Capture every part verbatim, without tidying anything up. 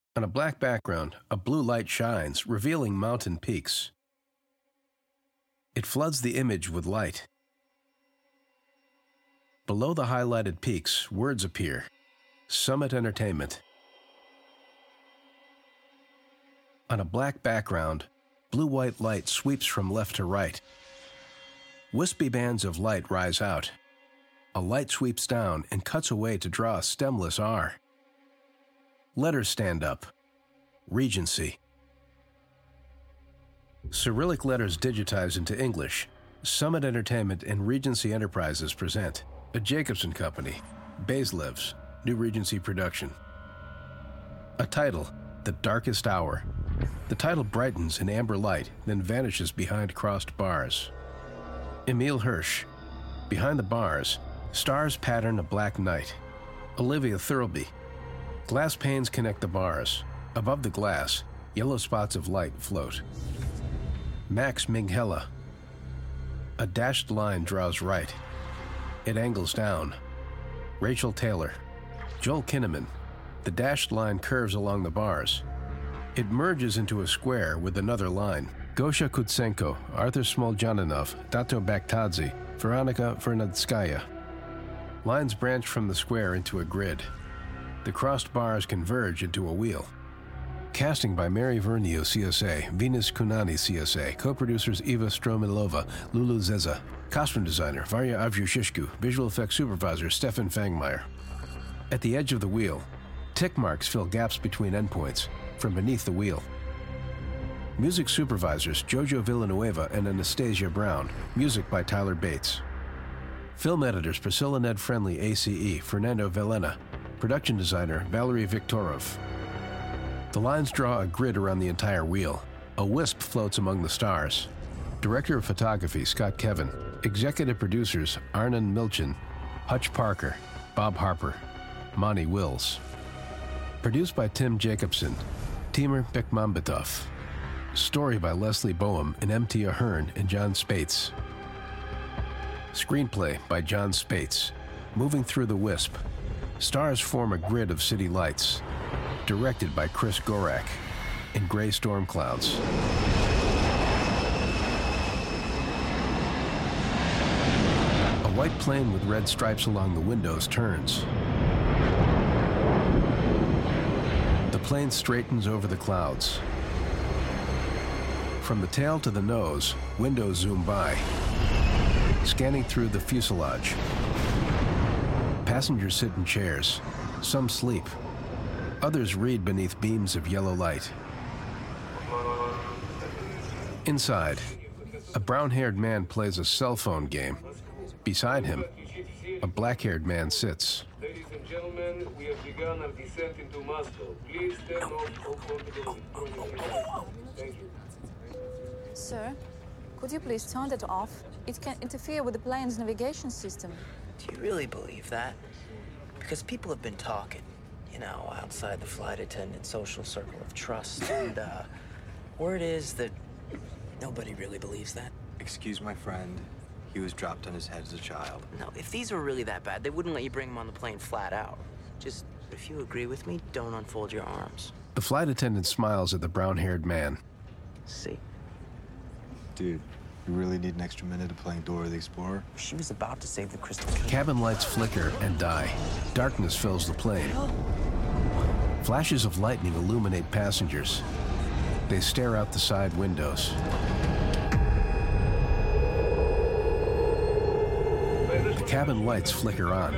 On a black background, a blue light shines, revealing mountain peaks. It floods the image with light. Below the highlighted peaks, words appear. Summit Entertainment. On a black background, blue-white light sweeps from left to right. Wispy bands of light rise out. A light sweeps down and cuts away to draw a stemless R. Letters stand up. Regency. Cyrillic letters digitized into English. Summit Entertainment and Regency Enterprises present a Jacobson Company, Baselev's New Regency production. A title, The Darkest Hour. The title brightens in amber light, then vanishes behind crossed bars. Emile Hirsch. Behind the bars, stars pattern a black night. Olivia Thirlby. Glass panes connect the bars. Above the glass, yellow spots of light float. Max Minghella. A dashed line draws right. It angles down. Rachel Taylor. Joel Kinnaman. The dashed line curves along the bars. It merges into a square with another line. Gosha Kutsenko, Arthur Smoljanov, Dato Bakhtadze, Veronika Vernadskaya. Lines branch from the square into a grid. The crossed bars converge into a wheel. Casting by Mary Vernio, C S A, Venus Kunani, C S A, co-producers Eva Stromilova, Lulu Zeza, costume designer Varya Avjushishku, visual effects supervisor Stefan Fangmeyer. At the edge of the wheel, tick marks fill gaps between endpoints from beneath the wheel. Music supervisors Jojo Villanueva and Anastasia Brown, music by Tyler Bates. Film editors Priscilla Ned Friendly, A C E, Fernando Velena, production designer Valerie Viktorov. The lines draw a grid around the entire wheel. A wisp floats among the stars. Director of photography Scott Kevin. Executive producers Arnon Milchin, Hutch Parker, Bob Harper, Monty Wills. Produced by Tim Jacobson, Timur Bekmambetov. Story by Leslie Boehm and M T Ahern and John Spates. Screenplay by John Spates. Moving through the wisp. Stars form a grid of city lights. Directed by Chris Gorak. In gray storm clouds. A white plane with red stripes along the windows turns. The plane straightens over the clouds. From the tail to the nose, windows zoom by, scanning through the fuselage. Passengers sit in chairs. Some sleep. Others read beneath beams of yellow light. Inside, a brown-haired man plays a cell phone game. Beside him, a black-haired man sits. Ladies and gentlemen, we have begun our descent into Moscow. Please turn off all portable. Thank you. Sir, could you please turn that off? It can interfere with the plane's navigation system. Do you really believe that? Because people have been talking, you know, outside the flight attendant social circle of trust, and uh, word is that nobody really believes that. Excuse my friend. He was dropped on his head as a child. No, if these were really that bad, they wouldn't let you bring him on the plane flat out. Just, if you agree with me, don't unfold your arms. The flight attendant smiles at the brown-haired man. See? Dude, you really need an extra minute of playing Dora the Explorer? She was about to save the Crystal King. Cabin lights flicker and die. Darkness fills the plane. Flashes of lightning illuminate passengers. They stare out the side windows. The cabin lights flicker on.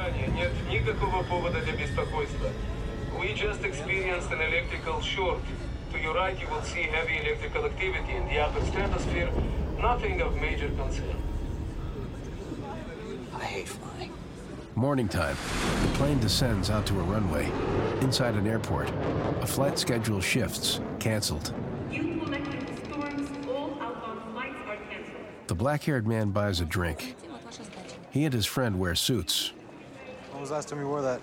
We just experienced an electrical short. To your right, you will see heavy electrical activity in the upper stratosphere. Nothing of major concern. I hate flying. Morning time. The plane descends onto a runway. Inside an airport, a flight schedule shifts, canceled. Due to electrical storms, all outbound flights are canceled. The black-haired man buys a drink. He and his friend wear suits. When was the last time you wore that?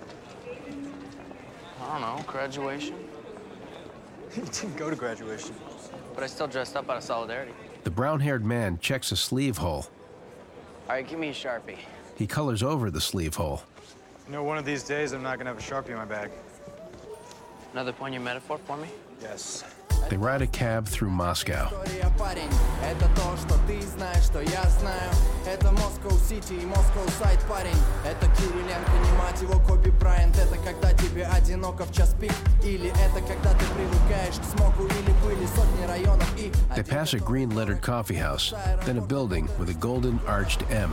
I don't know, graduation. You didn't go to graduation. But I still dressed up out of solidarity. The brown-haired man checks a sleeve hole. All right, give me a Sharpie. He colors over the sleeve hole. You know, one of these days I'm not gonna have a Sharpie in my bag. Another poignant metaphor for me? Yes. They ride a cab through Moscow. Это то, что ты знаешь, что я знаю. Это Moscow City и Moscow Side, парень. Это Кириленко, не мать его, Коби Брайант. Это когда тебе одиноко в час пик. Или это когда ты привыкаешь к смогу. Или были сотни районов и... They pass a green-lettered coffee house, then a building with a golden arched M.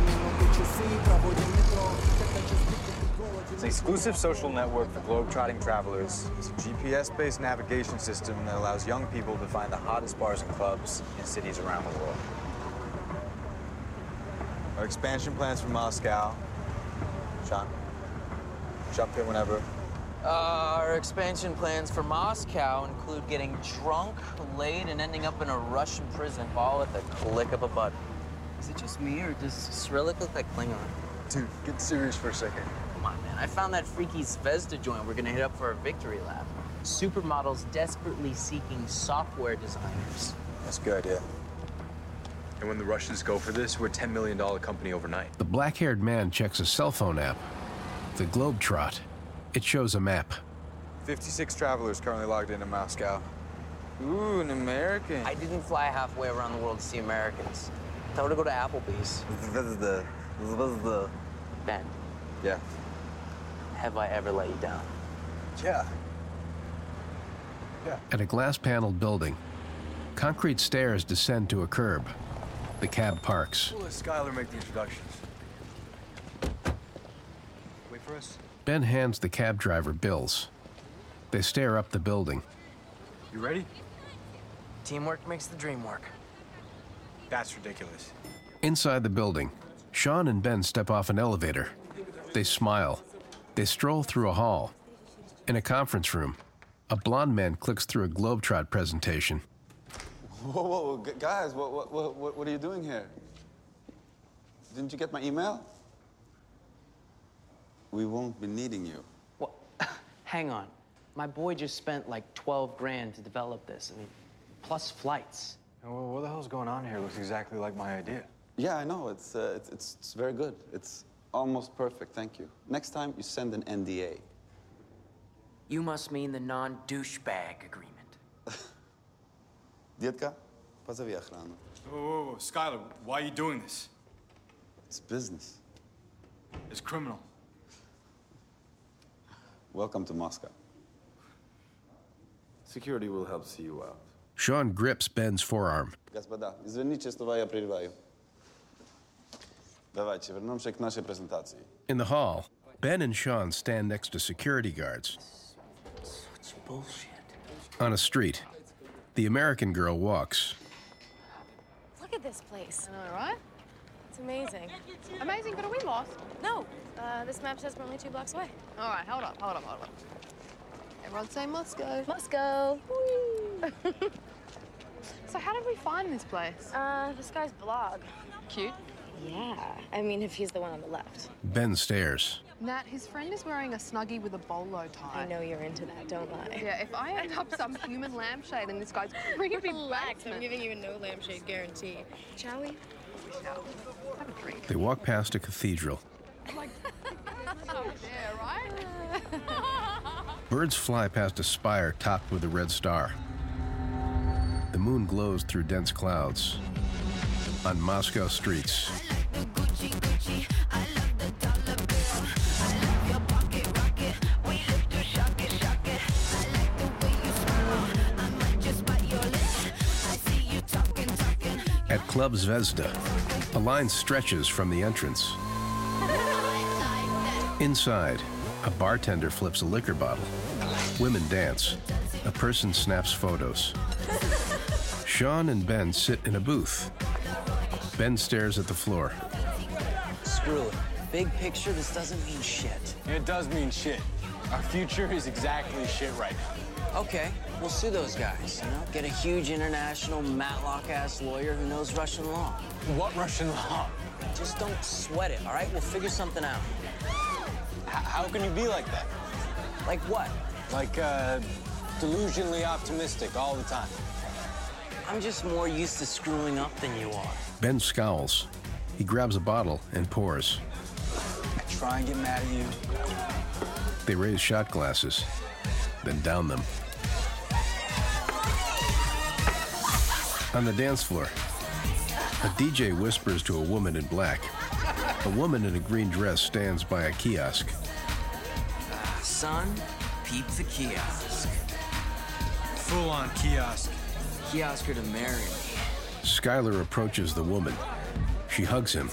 It's an exclusive social network for globe-trotting travelers. It's a G P S-based navigation system that allows young people to find the hottest bars and clubs in cities around the world. Our expansion plans for Moscow. Sean, jump in whenever. Uh, our expansion plans for Moscow include getting drunk, laid, and ending up in a Russian prison, all at the click of a button. Is it just me, or does Cyrillic look like Klingon? Dude, get serious for a second. Come on, man. I found that freaky Zvezda joint we're gonna hit up for our victory lap. Supermodels desperately seeking software designers. That's a good idea. And when the Russians go for this, we're a ten million dollar company overnight. The black-haired man checks a cell phone app, the Globetrot. It shows a map. fifty-six travelers currently logged into Moscow. Ooh, an American. I didn't fly halfway around the world to see Americans. I thought to go to Applebee's. Zvezda. Zvezda. Ben, Yeah. have I ever let you down? Yeah. Yeah. At a glass-paneled building, concrete stairs descend to a curb. The cab parks. We'll let Skylar make the introductions. Wait for us. Ben hands the cab driver bills. They stare up the building. You ready? Teamwork makes the dream work. That's ridiculous. Inside the building, Sean and Ben step off an elevator. They smile. They stroll through a hall. In a conference room, a blonde man clicks through a Globetrot presentation. Whoa, whoa, whoa, gu- guys, what, what, what, what are you doing here? Didn't you get my email? We won't be needing you. What? Hang on. My boy just spent like twelve grand to develop this. I mean, plus flights. Well, what the hell's going on here? Looks exactly like my idea. Yeah, I know. It's, uh, it's, it's, it's very good. It's almost perfect. Thank you. Next time, you send an N D A. You must mean the non-douchebag agreement. Детка, позови охрану. Whoa, whoa, whoa, Skylar, why are you doing this? It's business. It's criminal. Welcome to Moscow. Security will help see you out. Sean grips Ben's forearm. Господа, извините, что я прерываю. Давайте вернемся к нашей презентации. In the hall, Ben and Sean stand next to security guards. Such bullshit. On a street, the American girl walks. Look at this place. I know, right? It's amazing. Amazing, but are we lost? No, uh, this map says we're only two blocks away. All right, hold up, hold up, hold up. Everyone say Moscow. Moscow. So how did we find this place? Uh, this guy's blog. Cute. Yeah, I mean, if he's the one on the left. Ben stares. Nat, his friend is wearing a Snuggie with a bolo tie. I know you're into that, don't lie. Yeah, if I end up some human lampshade in this guy's creepy Relax, basement. I'm giving you a no lampshade guarantee. Shall we? We shall. Have a drink. They walk past a cathedral. Like, yeah, right? Birds fly past a spire topped with a red star. The moon glows through dense clouds. On Moscow streets. At Club Zvezda, a line stretches from the entrance. Inside, a bartender flips a liquor bottle. Women dance. A person snaps photos. Sean and Ben sit in a booth. Ben stares at the floor. Screw it. Big picture, this doesn't mean shit. It does mean shit. Our future is exactly shit right now. Okay, we'll sue those guys, you know? Get a huge international Matlock-ass lawyer who knows Russian law. What Russian law? Just don't sweat it, all right? We'll figure something out. H- how can you be like that? Like what? Like, uh, delusionally optimistic all the time. I'm just more used to screwing up than you are. Ben scowls. He grabs a bottle and pours. I try and get mad at you. They raise shot glasses. then down them. On the dance floor, a D J whispers to a woman in black. A woman in a green dress stands by a kiosk. Uh, son, peep the kiosk. Full-on kiosk. Kiosker to marry me. Skylar approaches the woman. She hugs him.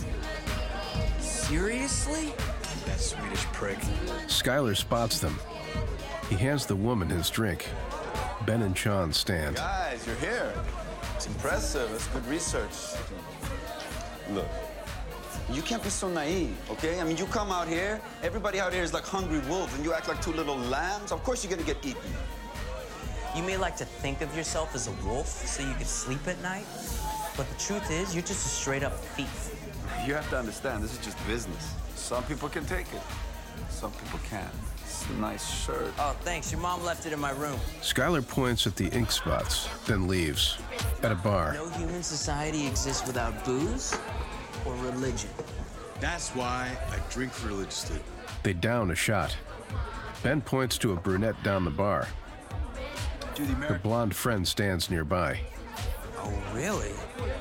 Seriously? That Swedish prick. Skylar spots them. He hands the woman his drink. Ben and Sean stand. Guys, you're here. It's impressive. It's good research. Look, you can't be so naive, okay? I mean, you come out here, everybody out here is like hungry wolves, and you act like two little lambs. Of course you're gonna get eaten. You may like to think of yourself as a wolf so you could sleep at night, but the truth is, you're just a straight-up thief. You have to understand, this is just business. Some people can take it, some people can't. It's a nice shirt. Oh, thanks. Your mom left it in my room. Skylar points at the ink spots, then leaves. At a bar, No human society exists without booze or religion. That's why I drink religiously. they down a shot. Ben points to a brunette down the bar. Do the Her American. blonde friend stands nearby. Oh, really?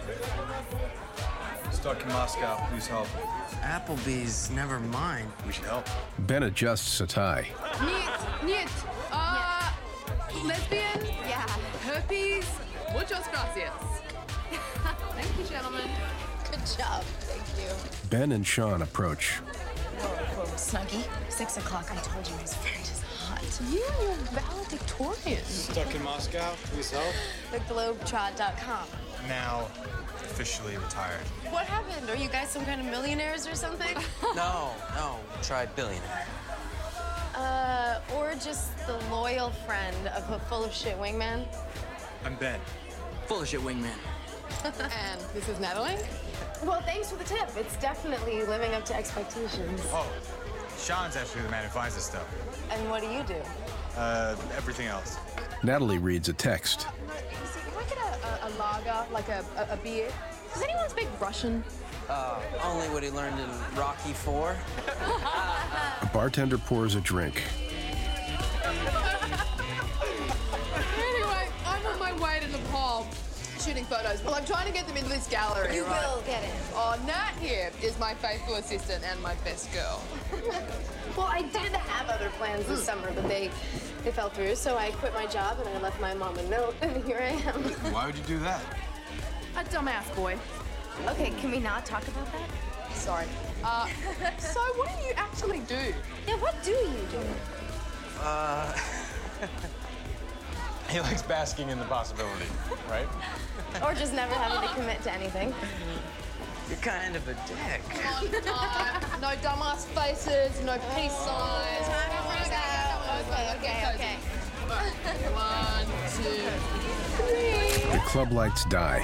Stuck in Moscow. Please help. Applebee's, never mind. We should help. Ben adjusts a tie. Нет, нет. Uh, lesbian? Yeah. Herpes? Muchas gracias. Thank you, gentlemen. Good job. Thank you. Ben and Sean approach. Whoa, whoa, Snuggie. Six o'clock. I told you his friend is hot. You, you're valedictorian. Stuck in Moscow. Please help. The globetrot dot com. Now, officially retired. What happened? Are you guys some kind of millionaires or something? No, no. Try billionaire. Uh, or just the loyal friend of a full of shit wingman. I'm Ben. Full of shit wingman. And this is Natalie? Well, thanks for the tip. It's definitely living up to expectations. Oh, Sean's actually the man who finds this stuff. And what do you do? Uh, everything else. Natalie reads a text. Can I get a, a, a lager, like a, a, a beer? Does anyone speak Russian? Uh, only what he learned in Rocky Four. A bartender pours a drink. Anyway, I'm on my way to Nepal shooting photos. Well, I'm trying to get them into this gallery. You right? will get it. Oh, Nat here is my faithful assistant and my best girl. Well, I did have other plans this summer, but they they fell through, so I quit my job and I left my mom a note, and here I am. Why would you do that? A dumbass boy. Okay, can we not talk about that? Sorry. Uh, so what do you actually do? Yeah, what do you do? Uh, He likes basking in the possibility, right? Or just never having to commit to anything. you're kind of a dick. Come on, time. No dumbass faces, no peace signs. Time to freak out. Okay, okay, okay. One, two, three. The club lights die.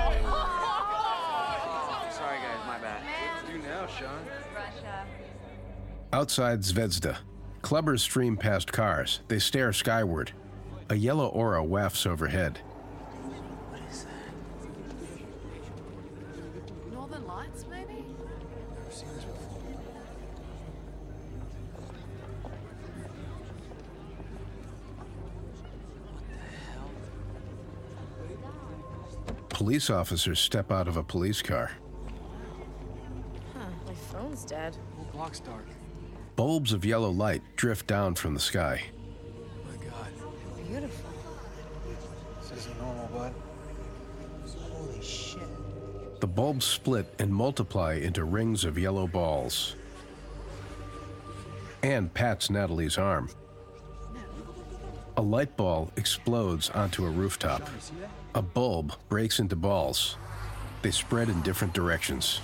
Sorry, guys, my bad. What do now, Sean? Russia. Outside Zvezda, clubbers stream past cars. They stare skyward. A yellow aura wafts overhead. What is that? Northern Lights, maybe? Never seen this before. Police officers step out of a police car. Huh, my phone's dead. Whole block's dark. Bulbs of yellow light drift down from the sky. Oh my God. Beautiful. This isn't normal, bud. Holy shit. The bulbs split and multiply into rings of yellow balls. Anne pats Natalie's arm. A light ball explodes onto a rooftop. You see that? A bulb breaks into balls. They spread in different directions.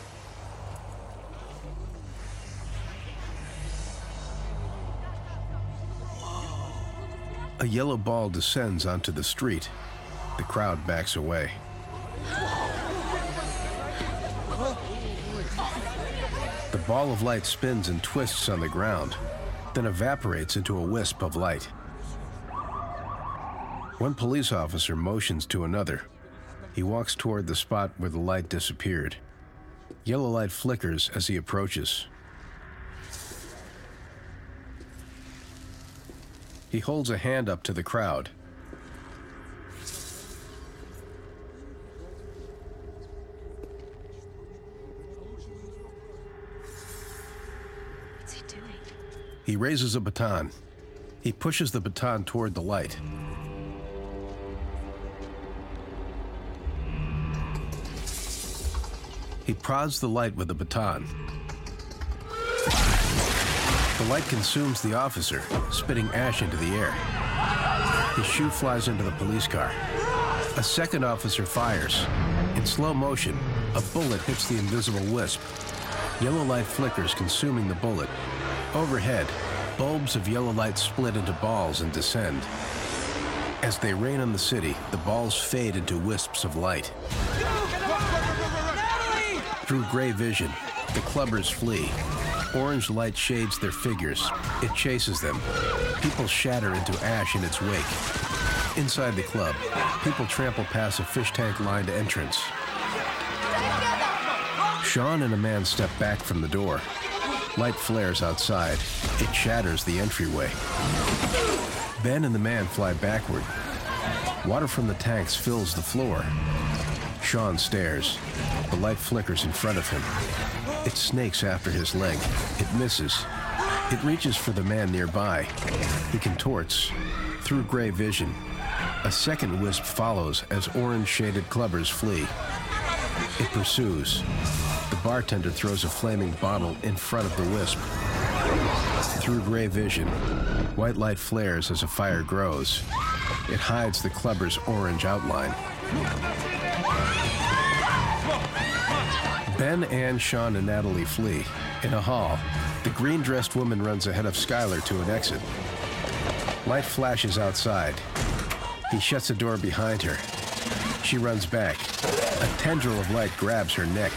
A yellow ball descends onto the street. The crowd backs away. The ball of light spins and twists on the ground, then evaporates into a wisp of light. One police officer motions to another. He walks toward the spot where the light disappeared. Yellow light flickers as he approaches. He holds a hand up to the crowd. What's he doing? He raises a baton. He pushes the baton toward the light. He prods the light with the baton. The light consumes the officer, spitting ash into the air. His shoe flies into the police car. A second officer fires. In slow motion, a bullet hits the invisible wisp. Yellow light flickers, consuming the bullet. Overhead, bulbs of yellow light split into balls and descend. As they rain on the city, the balls fade into wisps of light. Through gray vision, the clubbers flee. Orange light shades their figures. It chases them. People shatter into ash in its wake. Inside the club, people trample past a fish tank-lined entrance. Sean and a man step back from the door. Light flares outside. It shatters the entryway. Ben and the man fly backward. Water from the tanks fills the floor. Sean stares. The light flickers in front of him. It snakes after his leg. It misses. It reaches for the man nearby. He contorts. Through gray vision, a second wisp follows as orange-shaded clubbers flee. It pursues. The bartender throws a flaming bottle in front of the wisp. Through gray vision, white light flares as a fire grows. It hides the clubber's orange outline. Ben, Ann, Sean, and Natalie flee. In a hall, the green-dressed woman runs ahead of Skylar to an exit. Light flashes outside. He shuts the door behind her. She runs back. A tendril of light grabs her neck.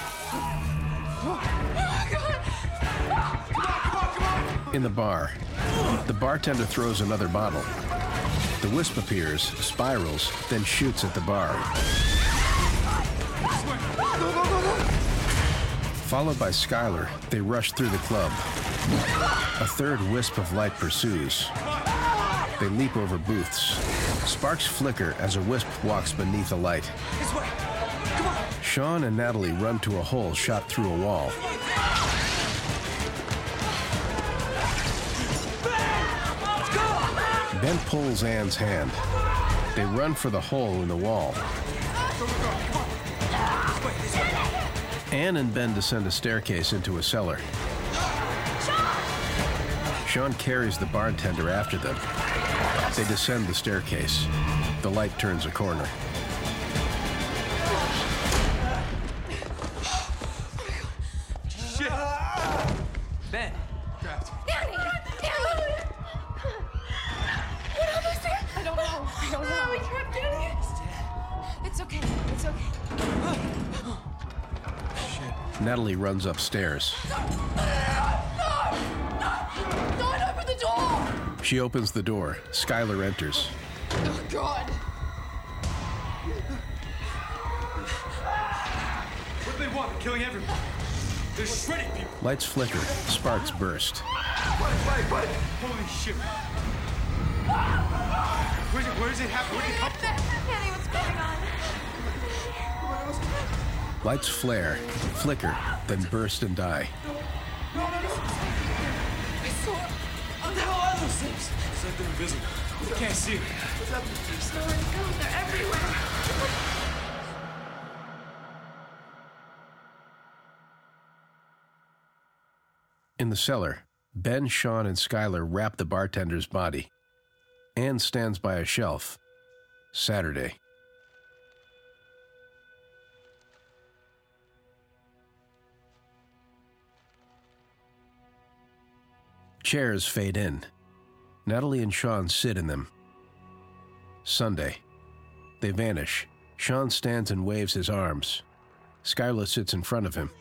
In the bar, the bartender throws another bottle. The wisp appears, spirals, then shoots at the bar. Followed by Skylar, they rush through the club. A third wisp of light pursues. They leap over booths. Sparks flicker as a wisp walks beneath a light. Sean and Natalie run to a hole shot through a wall. Ben pulls Ann's hand. They run for the hole in the wall. Ann and Ben descend a staircase into a cellar. Sean carries the bartender after them. They descend the staircase. The light turns a corner. Shit! Ben! Trapped. Danny! Danny! What happened there? I don't know. I don't know. We trapped Danny. It's okay. It's okay. Natalie runs upstairs. No! Don't open the door! She opens the door. Skylar enters. Oh, God. What do they want? They're killing everyone. They're shredding people. Lights flicker. Sparks burst. What? What? What? Holy shit. Where's it, where does it happen? Where did it come from? Danny, what's going on? Lights flare, flicker, then burst and die. I saw it. What the hell are those things? It's like they're invisible. You can't see them. There's nowhere to go. They're everywhere. In the cellar, Ben, Sean, and Skylar wrap the bartender's body. Ann stands by a shelf. Saturday. Chairs fade in. Natalie and Sean sit in them. Sunday. They vanish. Sean stands and waves his arms. Skylar sits in front of him.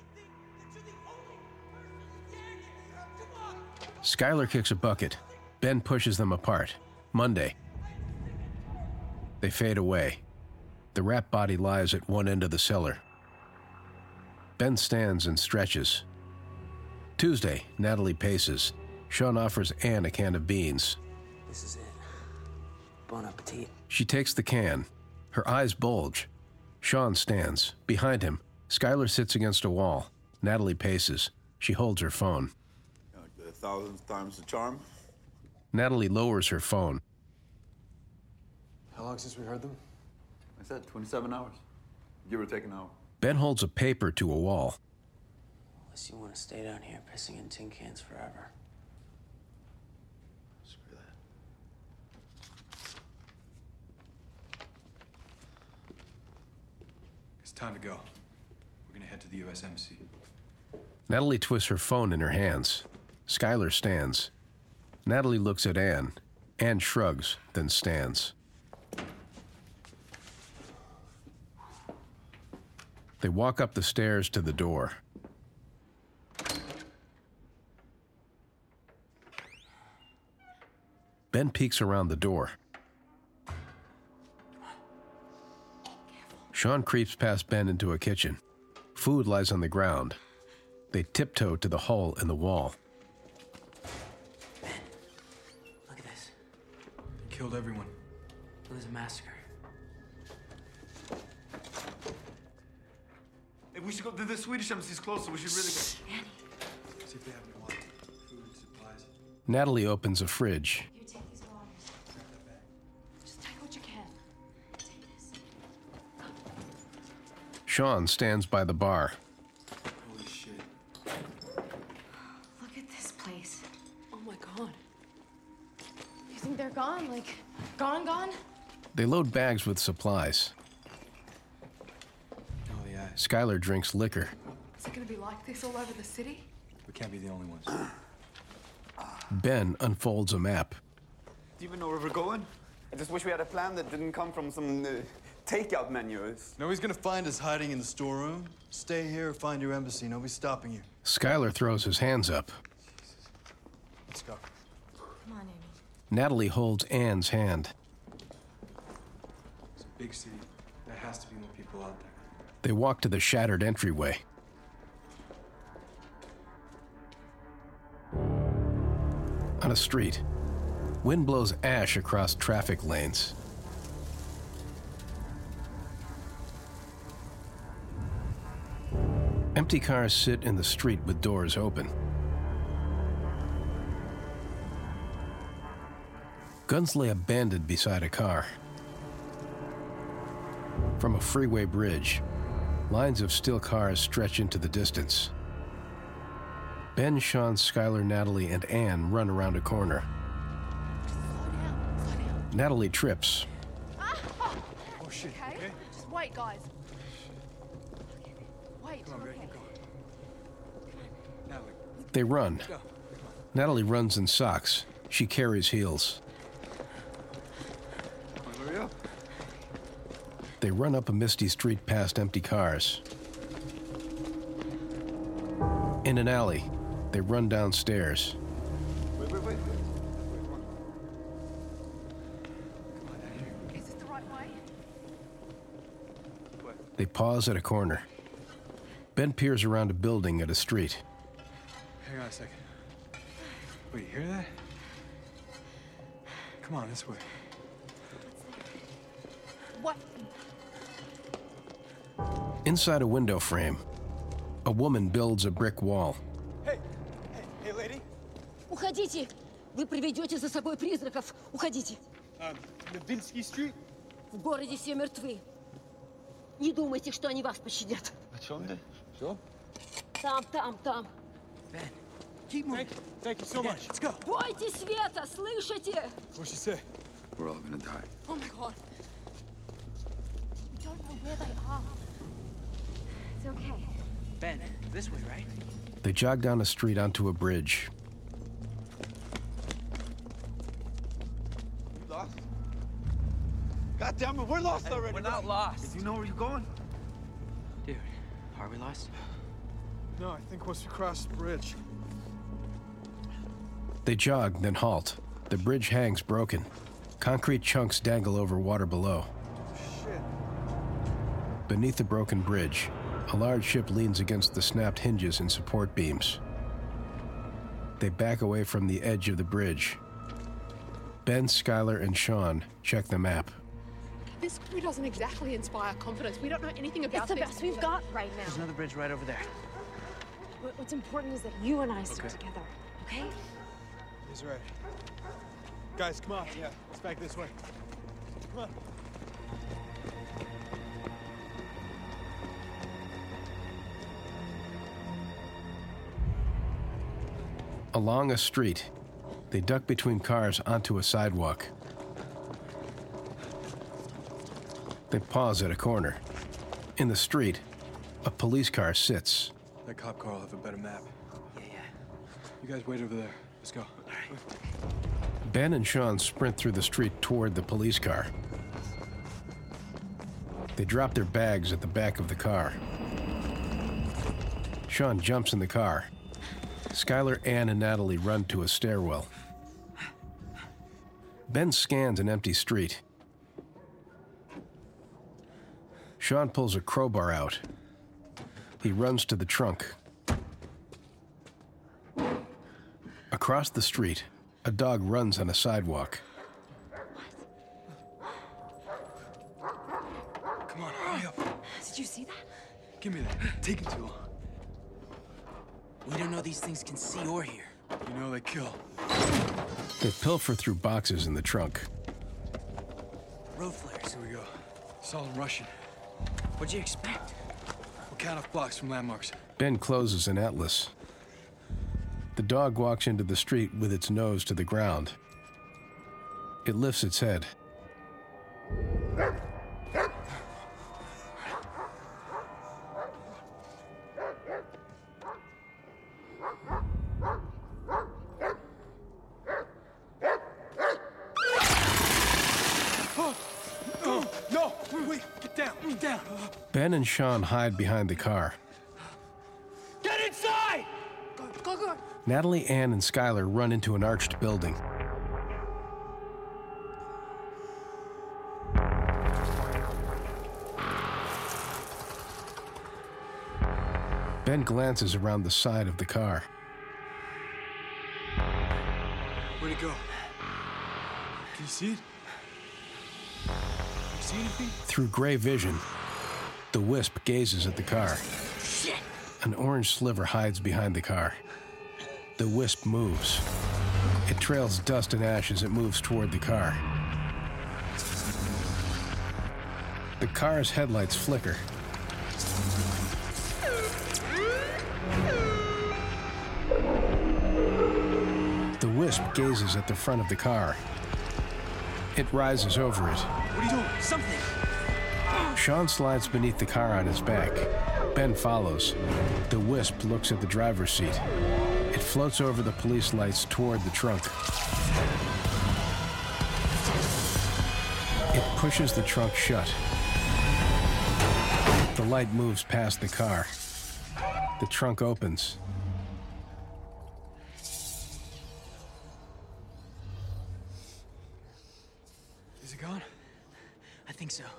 Skylar kicks a bucket. Ben pushes them apart. Monday. They fade away. The wrapped body lies at one end of the cellar. Ben stands and stretches. Tuesday, Natalie paces. Sean offers Ann a can of beans. This is it. Bon appetit. She takes the can. Her eyes bulge. Sean stands. Behind him, Skylar sits against a wall. Natalie paces. She holds her phone. Like the thousandth time's the charm. Natalie lowers her phone. How long since we heard them? I said twenty-seven hours. Give or take an hour. Ben holds a paper to a wall. Unless you want to stay down here pissing in tin cans forever. Screw that. It's time to go. We're gonna head to the U S Embassy. Natalie twists her phone in her hands. Skylar stands. Natalie looks at Anne. Anne shrugs, then stands. They walk up the stairs to the door. Ben peeks around the door. Sean creeps past Ben into a kitchen. Food lies on the ground. They tiptoe to the hole in the wall. Ben, look at this. They killed everyone. It was a massacre. Hey, we should go. The, the Swedish embassy's closer. We should really go. Annie. See if they have any water, food, supplies. Natalie opens a fridge. Here, take these waters. Just take what you can. Take this. Sean stands by the bar. Holy shit. Look at this place. Oh my god. You think they're gone? Like, gone, gone? They load bags with supplies. Oh, yeah. Skylar drinks liquor. Is it gonna be like this all over the city? We can't be the only ones. Ben unfolds a map. Do you even know where we're going? I just wish we had a plan that didn't come from some uh, takeout menu. Nobody's gonna find us hiding in the storeroom. Stay here or find your embassy. Nobody's stopping you. Skylar throws his hands up. Let's go. Come on, Annie. Natalie holds Anne's hand. It's a big city. There has to be more people out there. They walk to the shattered entryway. On a street, wind blows ash across traffic lanes. Empty cars sit in the street with doors open. Guns lay abandoned beside a car. From a freeway bridge, lines of steel cars stretch into the distance. Ben, Sean, Skylar, Natalie, and Anne run around a corner. Natalie trips. Ah! Oh, shit. Okay? Okay? Just wait, guys. Wait. Come on, okay. Greg, keep going. Natalie. They run. Let's go. Natalie runs in socks. She carries heels. Hurry up. They run up a misty street past empty cars. In an alley, they run downstairs. Wait, wait, wait. Is this the right way? They pause at a corner. Ben peers around a building at a street. Hang on a second. Wait, you hear that? Come on, this way. What? Inside a window frame, a woman builds a brick wall. Hey, hey, hey, lady. Уходите! Вы приведете за собой призраков. Уходите. Um, Levinsky Street? В городе все мертвы. Не думайте, что они вас пощадят. О чем ты? Что? Там, там, там. Ben, keep moving. Thank, thank you so much. Let's go. Бойтесь света, слышите? What'd she say? We're all gonna die. Oh my god. We don't know where they are. It's okay. Ben, this way, right? They jog down a street onto a bridge. You lost? God damn it, we're lost Hey, already. we're not lost. Do you know where you're going? Dude, are we lost? No, I think once we cross the bridge. They jog, then halt. The bridge hangs broken. Concrete chunks dangle over water below. Shit. Beneath the broken bridge, a large ship leans against the snapped hinges and support beams. They back away from the edge of the bridge. Ben, Skylar, and Sean check the map. This crew doesn't exactly inspire confidence. We don't know anything about It's the this. best we've got right now. There's another bridge right over there. What- What's important is that you and I stick Okay. together, okay? He's right. Guys, come on. Yeah, it's back this way. Come on. Along a street, they duck between cars onto a sidewalk. They pause at a corner. In the street, a police car sits. That cop car will have a better map. Yeah, yeah. You guys wait over there. Let's go. All right. Ben and Sean sprint through the street toward the police car. They drop their bags at the back of the car. Sean jumps in the car. Skylar, Ann, and Natalie run to a stairwell. Ben scans an empty street. Sean pulls a crowbar out. He runs to the trunk. Across the street, a dog runs on a sidewalk. Come on, hurry up. Did you see that? Give me that. Take it to him. We don't know these things can see or hear. You know they kill. They pilfer through boxes in the trunk. Road flares. Here we go. It's all in Russian. What'd you expect? We'll count off blocks from landmarks. Ben closes an atlas. The dog walks into the street with its nose to the ground. It lifts its head. No! Wait! Get down! Get down! Ben and Sean hide behind the car. Get inside! Go, go, go. Natalie, Ann, and Skylar run into an arched building. Ben glances around the side of the car. Where'd it go? Can you see it? You see anything? Through gray vision, the Wisp gazes at the car. An orange sliver hides behind the car. The Wisp moves. It trails dust and ash as it moves toward the car. The car's headlights flicker. The Wisp gazes at the front of the car. It rises over it. What are you doing? Something! Sean slides beneath the car on his back. Ben follows. The Wisp looks at the driver's seat. It floats over the police lights toward the trunk. It pushes the trunk shut. The light moves past the car. The trunk opens. Is it gone? I think so.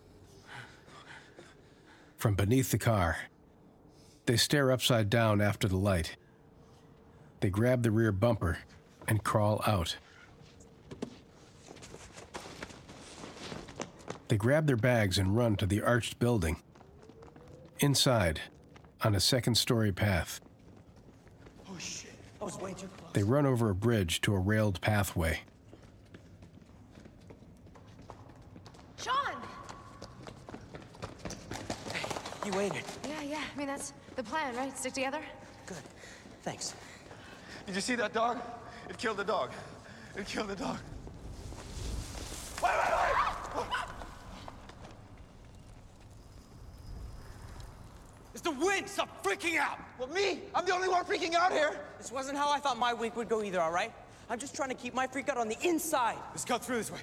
From beneath the car, they stare upside down after the light. They grab the rear bumper and crawl out. They grab their bags and run to the arched building. Inside, on a second-story path, Oh shit! I was way too close. they run over a bridge to a railed pathway. Sean! You waited. Yeah, yeah. I mean, that's the plan, right? Stick together? Good. Thanks. Did you see that dog? It killed the dog. It killed the dog. Wait, wait, wait! It's the wind! Stop freaking out! Well, me? I'm the only one freaking out here. This wasn't how I thought my week would go either, all right? I'm just trying to keep my freak out on the inside. Let's go through this way.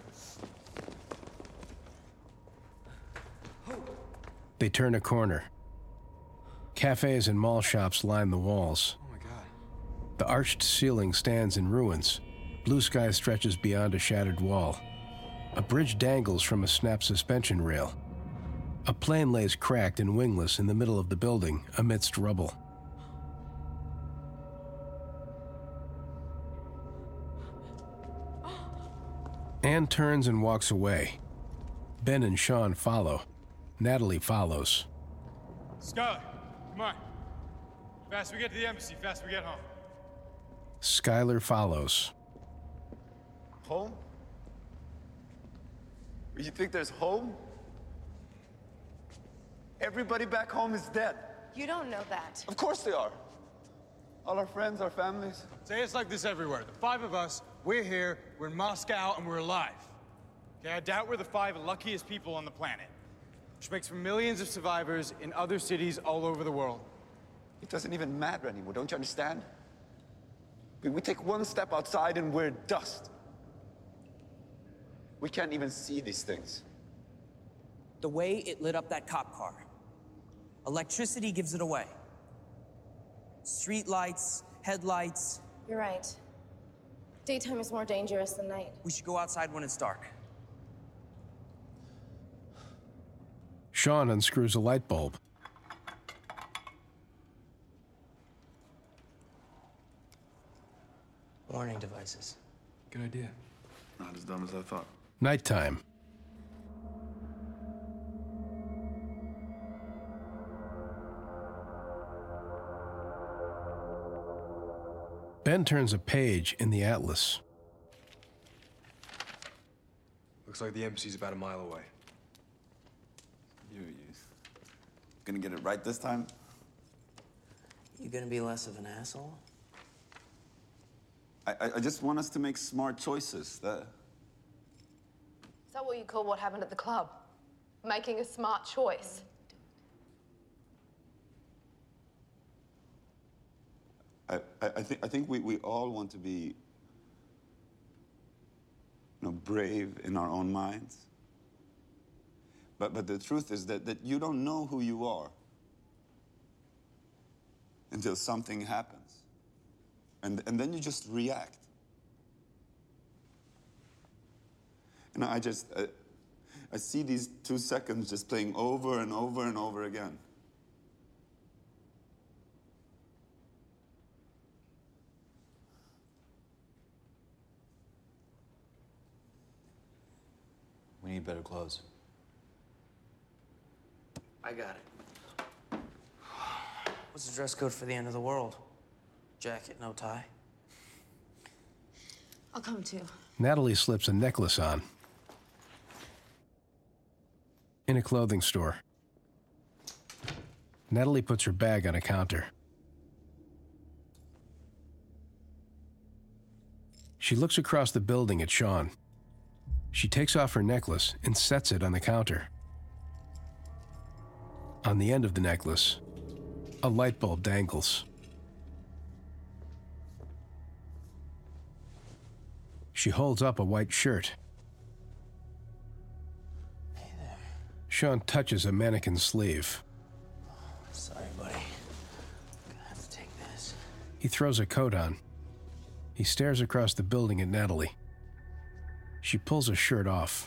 They turn a corner. Cafes and mall shops line the walls. Oh my god. The arched ceiling stands in ruins. Blue sky stretches beyond a shattered wall. A bridge dangles from a snapped suspension rail. A plane lays cracked and wingless in the middle of the building amidst rubble. Anne turns and walks away. Ben and Sean follow. Natalie follows. Skylar, come on. Fast we get to the embassy, fast we get home. Skylar follows. Home? You think there's home? Everybody back home is dead. You don't know that. Of course they are. All our friends, our families. Say it's like this everywhere. The five of us, we're here, we're in Moscow, and we're alive. Okay, I doubt we're the five luckiest people on the planet, which makes for millions of survivors in other cities all over the world. It doesn't even matter anymore, don't you understand? We, we take one step outside and we're dust. We can't even see these things. The way it lit up that cop car. Electricity gives it away. Street lights, headlights. You're right. Daytime is more dangerous than night. We should go outside when it's dark. Sean unscrews a light bulb. Warning devices. Good idea. Not as dumb as I thought. Nighttime. Ben turns a page in the atlas. Looks like the embassy's about a mile away. You, you gonna get it right this time? You gonna be less of an asshole? I, I, I just want us to make smart choices. That... Is that what you call what happened at the club? Making a smart choice? I, I, I think I think we, we all want to be, you know, brave in our own minds. But but the truth is that, that you don't know who you are until something happens. And and then you just react. And I just I, I see these two seconds just playing over and over and over again. We need better clothes. I got it. What's the dress code for the end of the world? Jacket, no tie? I'll come too. Natalie slips a necklace on. In a clothing store. Natalie puts her bag on a counter. She looks across the building at Sean. She takes off her necklace and sets it on the counter. On the end of the necklace, a light bulb dangles. She holds up a white shirt. Hey there. Sean touches a mannequin's sleeve. Sorry, buddy. I'm gonna have to take this. He throws a coat on. He stares across the building at Natalie. She pulls her shirt off.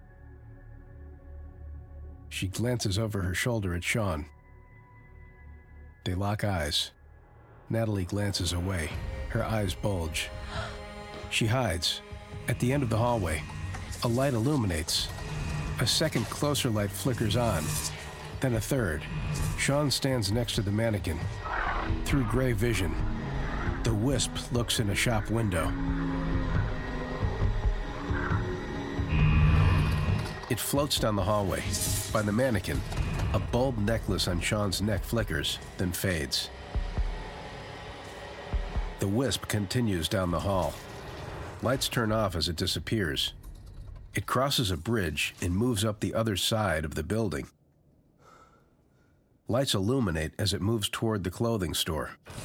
She glances over her shoulder at Sean. They lock eyes. Natalie glances away. Her eyes bulge. She hides. At the end of the hallway, a light illuminates. A second closer light flickers on. Then a third. Sean stands next to the mannequin. Through gray vision, the Wisp looks in a shop window. It floats down the hallway. By the mannequin, a bulb necklace on Sean's neck flickers, then fades. The Wisp continues down the hall. Lights turn off as it disappears. It crosses a bridge and moves up the other side of the building. Lights illuminate as it moves toward the clothing store.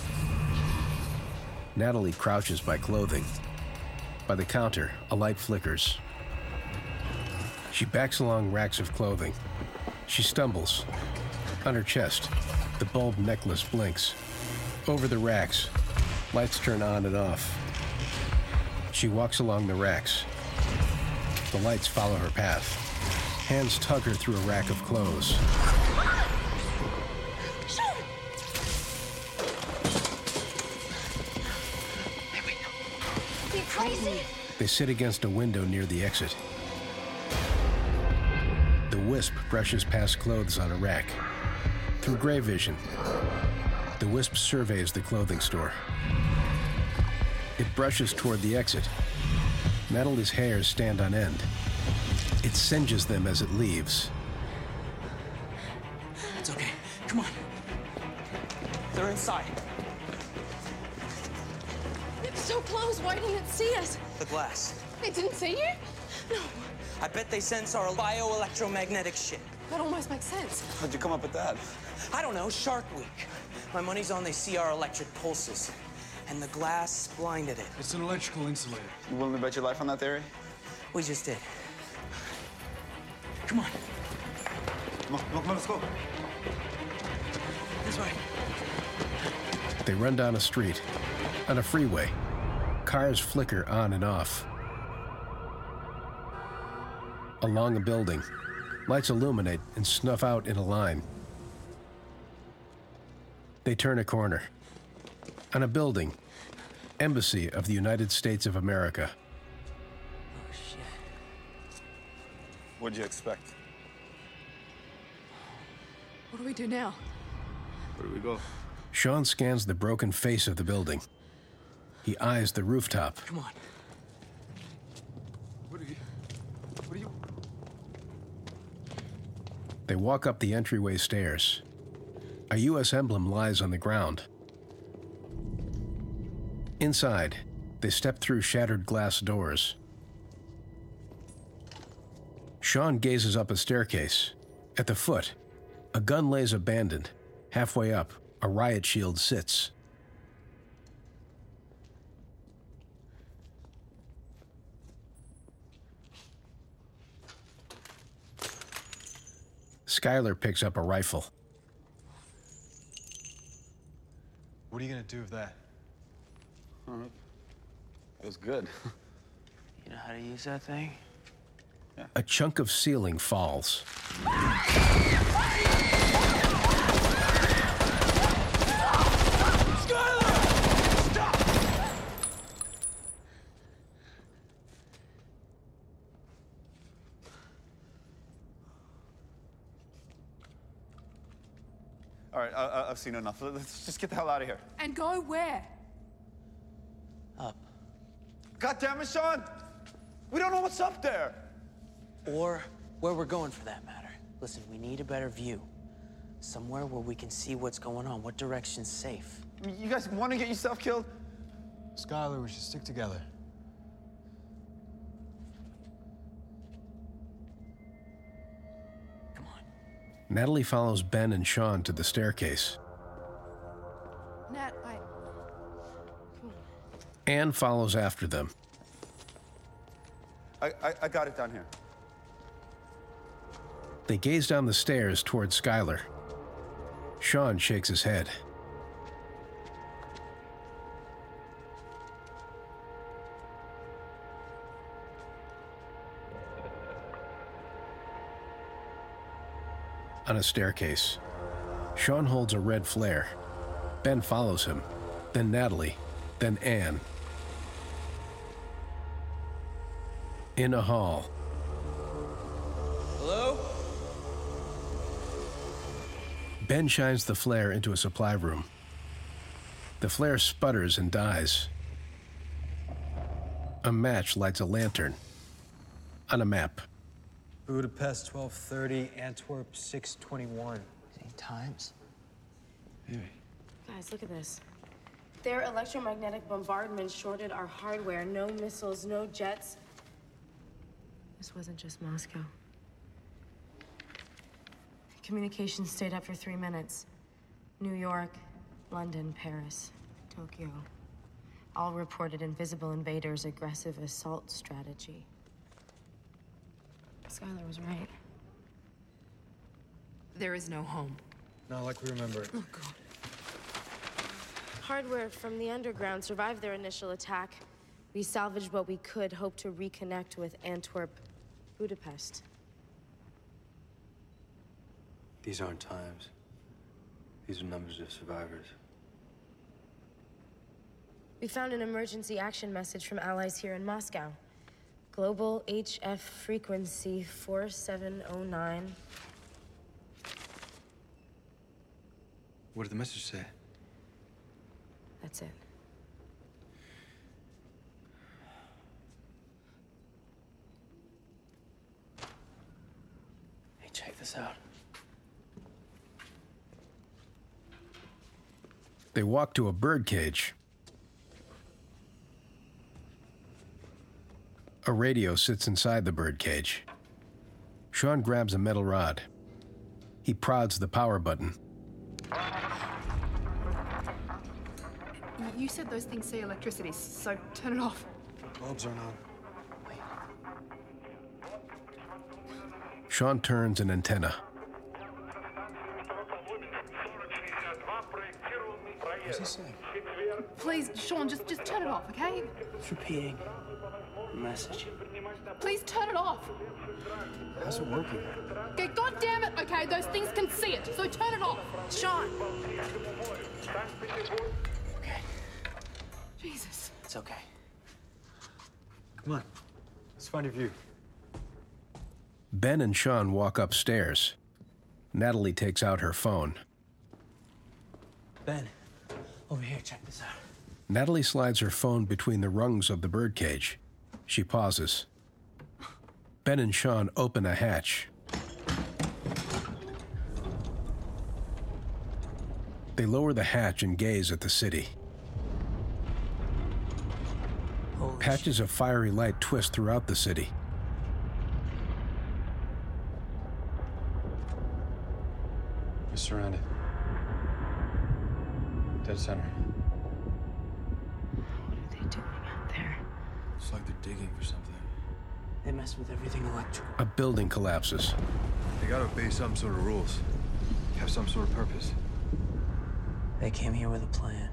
Natalie crouches by clothing. By the counter, a light flickers. She backs along racks of clothing. She stumbles. On her chest, the bulb necklace blinks. Over the racks, lights turn on and off. She walks along the racks. The lights follow her path. Hands tug her through a rack of clothes. Are you crazy? They sit against a window near the exit. The Wisp brushes past clothes on a rack. Through gray vision, the Wisp surveys the clothing store. It brushes toward the exit. Natalie's hairs stand on end. It singes them as it leaves. It's okay. Come on. They're inside. It's so close. Why didn't it see us? The glass. It didn't see you? No. I bet they sense our bioelectromagnetic shit. That almost makes sense. How'd you come up with that? I don't know. Shark Week. My money's on they see our electric pulses. And the glass blinded it. It's an electrical insulator. You willing to bet your life on that theory? We just did. Come on. Come on, come on, let's go. This way. They run down a street. On a freeway, cars flicker on and off. Along a building, lights illuminate and snuff out in a line. They turn a corner. On a building, Embassy of the United States of America. Oh, shit. What'd you expect? What do we do now? Where do we go? Sean scans the broken face of the building. He eyes the rooftop. Come on. What are you... What are you... They walk up the entryway stairs. A U S emblem lies on the ground. Inside, they step through shattered glass doors. Sean gazes up a staircase. At the foot, a gun lays abandoned. Halfway up, a riot shield sits. Skylar picks up a rifle. What are you gonna do with that? All right. It was good. You know how to use that thing? A chunk of ceiling falls. All right, I, I, I've seen enough. Let's just get the hell out of here. And go where? Up. God damn it, Sean! We don't know what's up there! Or where we're going, for that matter. Listen, we need a better view. Somewhere where we can see what's going on. What direction's safe? I mean, you guys want to get yourself killed? Skylar, we should stick together. Natalie follows Ben and Sean to the staircase. Nat, I... Anne follows after them. I, I, I got it down here. They gaze down the stairs toward Skylar. Sean shakes his head. On a staircase, Sean holds a red flare. Ben follows him, then Natalie, then Anne. In a hall. Hello? Ben shines the flare into a supply room. The flare sputters and dies. A match lights a lantern. On a map. Budapest twelve thirty, Antwerp six twenty-one. Any times? Maybe. Guys, look at this. Their electromagnetic bombardment shorted our hardware. No missiles, no jets. This wasn't just Moscow. Communications stayed up for three minutes. New York, London, Paris, Tokyo. All reported invisible invaders' aggressive assault strategy. Skylar was right. There is no home. Not like we remember it. Oh, God. Hardware from the underground survived their initial attack. We salvaged what we could, hope to reconnect with Antwerp, Budapest. These aren't times. These are numbers of survivors. We found an emergency action message from allies here in Moscow. Global H F frequency four seven oh nine. What did the message say? That's it. Hey, check this out. They walk to a birdcage. A radio sits inside the birdcage. Sean grabs a metal rod. He prods the power button. You said those things see electricity, so turn it off. Bulbs aren't on. Sean turns an antenna. What's he saying? Please, Sean, just just turn it off, okay? It's repeating the message. Please turn it off. How's it working? Okay, God damn it, okay? Those things can see it, so turn it off. Sean! Okay. Jesus. It's okay. Come on. Let's find a view. Ben and Sean walk upstairs. Natalie takes out her phone. Ben, over here, check this out. Natalie slides her phone between the rungs of the birdcage. She pauses. Ben and Sean open a hatch. They lower the hatch and gaze at the city. Holy Patches shit. of fiery light twist throughout the city. We're surrounded. Dead center. What are they doing out there? It's like they're digging for something. They mess with everything electrical. A building collapses. They gotta obey some sort of rules. Have some sort of purpose. They came here with a plan.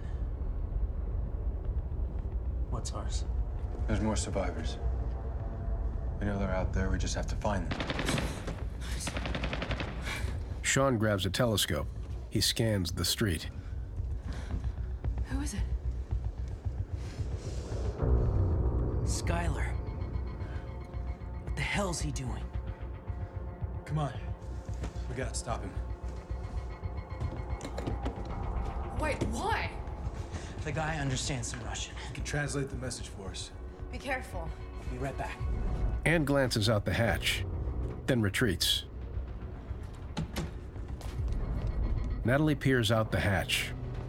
What's ours? There's more survivors. We know they're out there, we just have to find them. Sean grabs a telescope. He scans the street. Who is it? Skylar. What the hell's he doing? Come on. We gotta stop him. Wait, why? The guy understands some Russian. He can translate the message for us. Be careful. I'll be right back. Anne glances out the hatch, then retreats. Natalie peers out the hatch.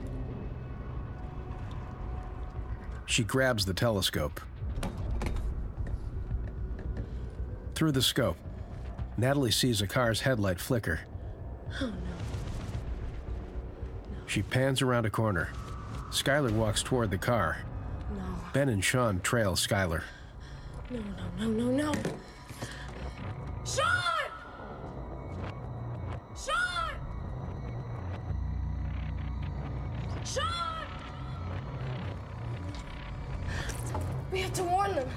She grabs the telescope. Through the scope, Natalie sees a car's headlight flicker. Oh, no. She pans around a corner. Skylar walks toward the car. No. Ben and Sean trail Skylar. No, no, no, no, no. Sean! Sean! Sean! We have to warn them.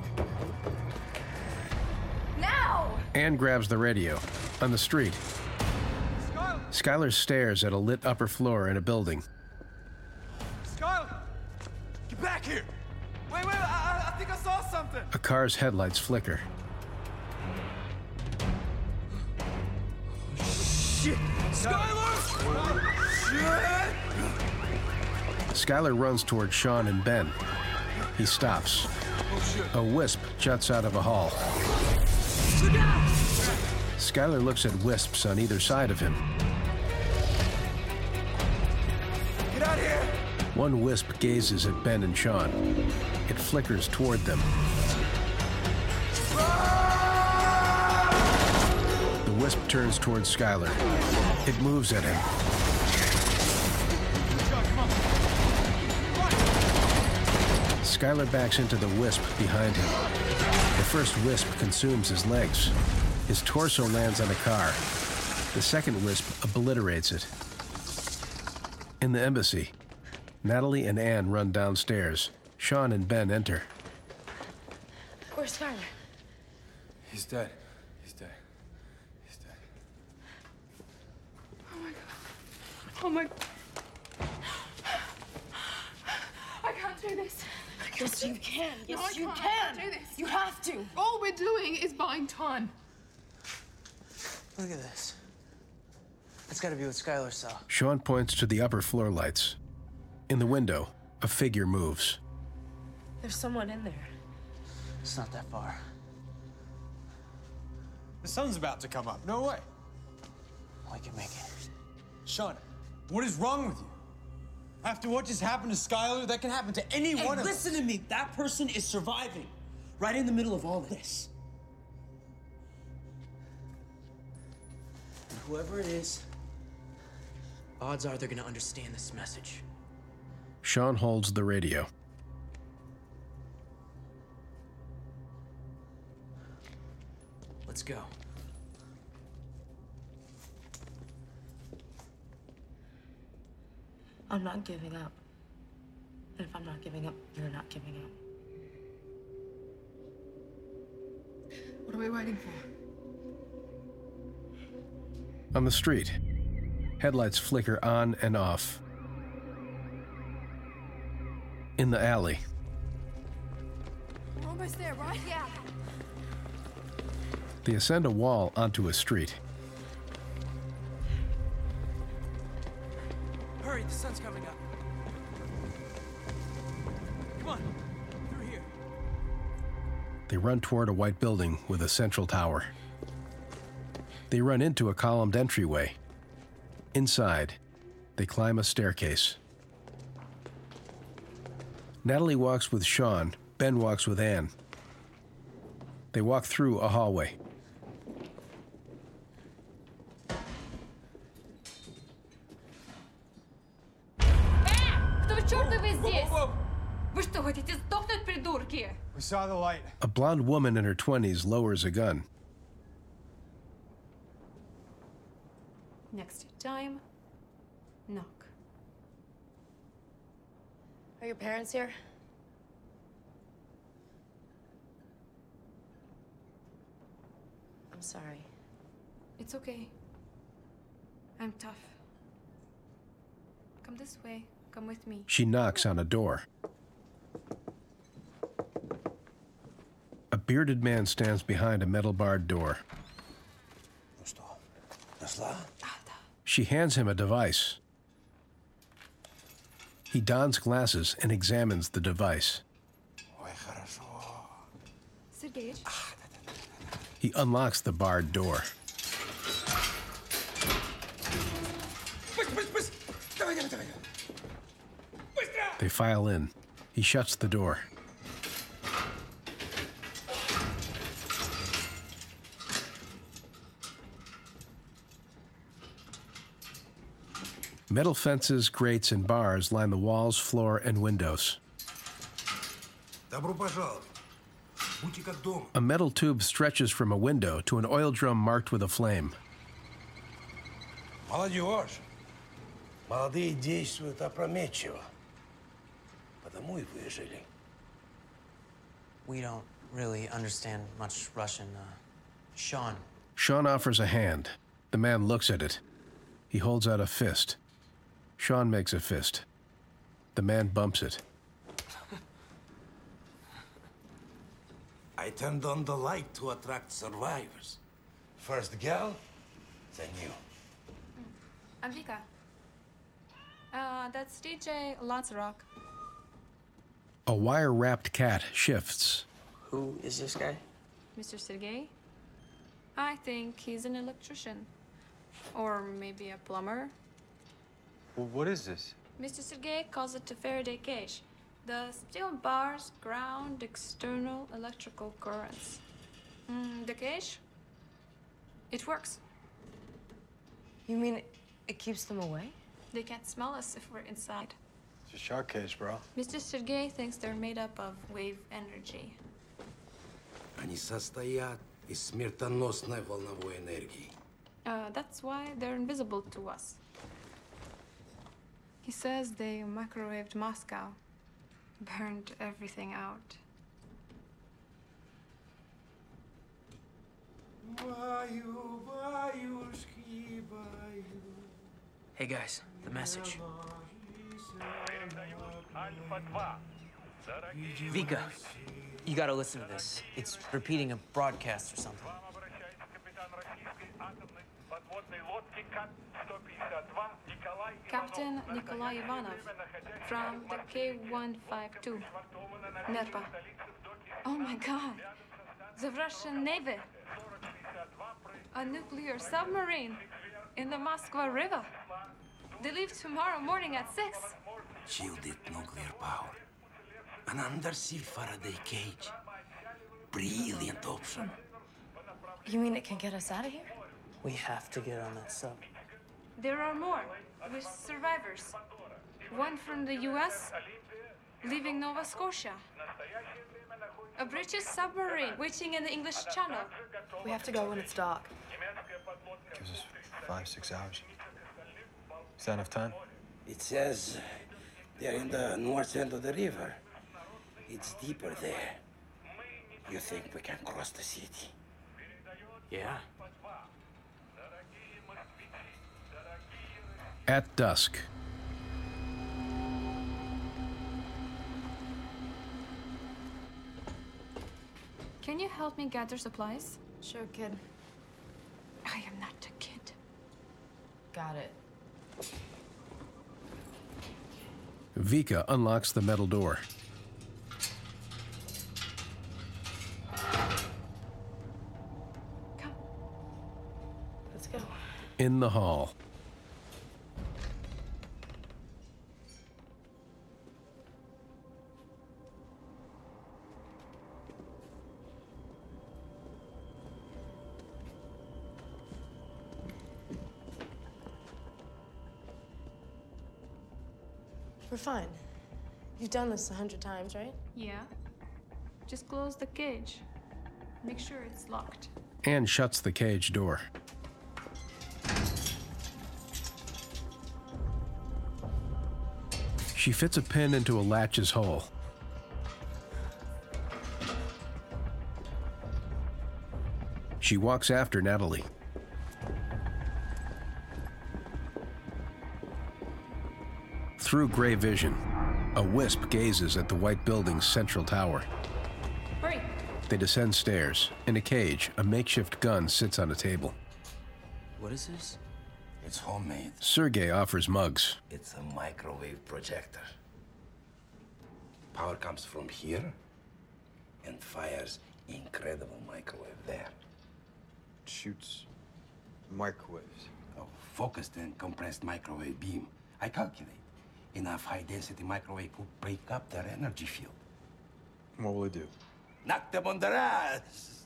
Now! Anne grabs the radio. On the street, Skylar! Skylar stares at a lit upper floor in a building. Skylar! Get back here! Wait, wait, I, I think I saw something! A car's headlights flicker. Shit! Skylar! Shit! Skylar runs toward Sean and Ben. He stops. A wisp juts out of a hall. Skylar looks at wisps on either side of him. Get out here! One wisp gazes at Ben and Sean. It flickers toward them. The wisp turns toward Skylar. It moves at him. Skylar backs into the wisp behind him. The first wisp consumes his legs. His torso lands on a car. The second wisp obliterates it. In the embassy, Natalie and Anne run downstairs. Sean and Ben enter. Where's Skylar? He's dead. He's dead. He's dead. Oh my god. Oh my. I can't do this. Yes, you can. Yes, no, I you can't. can. I can't do this. You have to. All we're doing is buying time. Look at this. That's gotta be what Skylar saw. Sean points to the upper floor lights. In the window, a figure moves. There's someone in there. It's not that far. The sun's about to come up. No way. We can make it. Sean, what is wrong with you? After what just happened to Skylar, that can happen to any Hey, one of us. listen to me. That person is surviving. Right in the middle of all this. And whoever it is, odds are they're gonna understand this message. Sean holds the radio. Let's go. I'm not giving up. And if I'm not giving up, you're not giving up. What are we waiting for? On the street, headlights flicker on and off. In the alley, We're almost there, right? Yeah. they ascend a wall onto a street. Hurry, the sun's coming up. Come on, through here. They run toward a white building with a central tower. They run into a columned entryway. Inside, they climb a staircase. Natalie walks with Sean. Ben walks with Anne. They walk through a hallway. Кто чёрта вы здесь? Вы что, хотите сдохнуть, придурки? We saw the light. A blonde woman in her twenties lowers a gun. Next time, knock. Are your parents here? I'm sorry. It's okay. I'm tough. Come this way. Come with me. She knocks on a door. A bearded man stands behind a metal barred door. She hands him a device. He dons glasses and examines the device. Sergej? He unlocks the barred door. They file in. He shuts the door. Metal fences, grates, and bars line the walls, floor, and windows. Добро пожаловать. Будьте как дома. A metal tube stretches from a window to an oil drum marked with a flame. Молодежь. Молодые действуют опрометчиво. Потому и выжили. We don't really understand much Russian. Uh, Sean. Sean offers a hand. The man looks at it. He holds out a fist. Sean makes a fist. The man bumps it. I turned on the light to attract survivors. First gal, then you. I'm Vika. Uh, that's D J Lazarock. A wire-wrapped cat shifts. Who is this guy? Mister Sergey? I think he's an electrician. Or maybe a plumber. Well, what is this? Mister Sergey calls it a Faraday cage. The steel bars ground external electrical currents. Mm, the cage? It works. You mean it keeps them away? They can't smell us if we're inside. It's a shark cage, bro. Mister Sergey thinks they're made up of wave energy. Они состоят из смертоносной волновой энергии. Uh, that's why they're invisible to us. He says they microwaved Moscow, burned everything out. Hey guys, the message. Vika, you gotta listen to this. It's repeating a broadcast or something. Captain Nikolai Ivanov from the K one fifty-two, Nepa. Oh my God, the Russian Navy. A nuclear submarine in the Moskva River. They leave tomorrow morning at six. Shielded nuclear power. An undersea Faraday cage. Brilliant option. You mean it can get us out of here? We have to get on that sub. There are more, with survivors. One from the U S, leaving Nova Scotia. A British submarine waiting in the English Channel. We have to go when it's dark. Gives us five, six hours. Is that enough time? It says they're in the north end of the river. It's deeper there. You think we can cross the city? Yeah. At dusk. Can you help me gather supplies? Sure, kid. I am not a kid. Got it. Vika unlocks the metal door. Come. Let's go. In the hall. We're fine. You've done this a hundred times, right? Yeah. Just close the cage. Make sure it's locked. Anne shuts the cage door. She fits a pin into a latch's hole. She walks after Natalie. Through gray vision, a wisp gazes at the white building's central tower. Hurry. They descend stairs. In a cage, a makeshift gun sits on a table. What is this? It's homemade. Sergei offers mugs. It's a microwave projector. Power comes from here and fires incredible microwave there. Shoots microwaves. A focused and compressed microwave beam. I calculate. Enough high-density microwave will break up their energy field. What will it do? Knock them on their ass!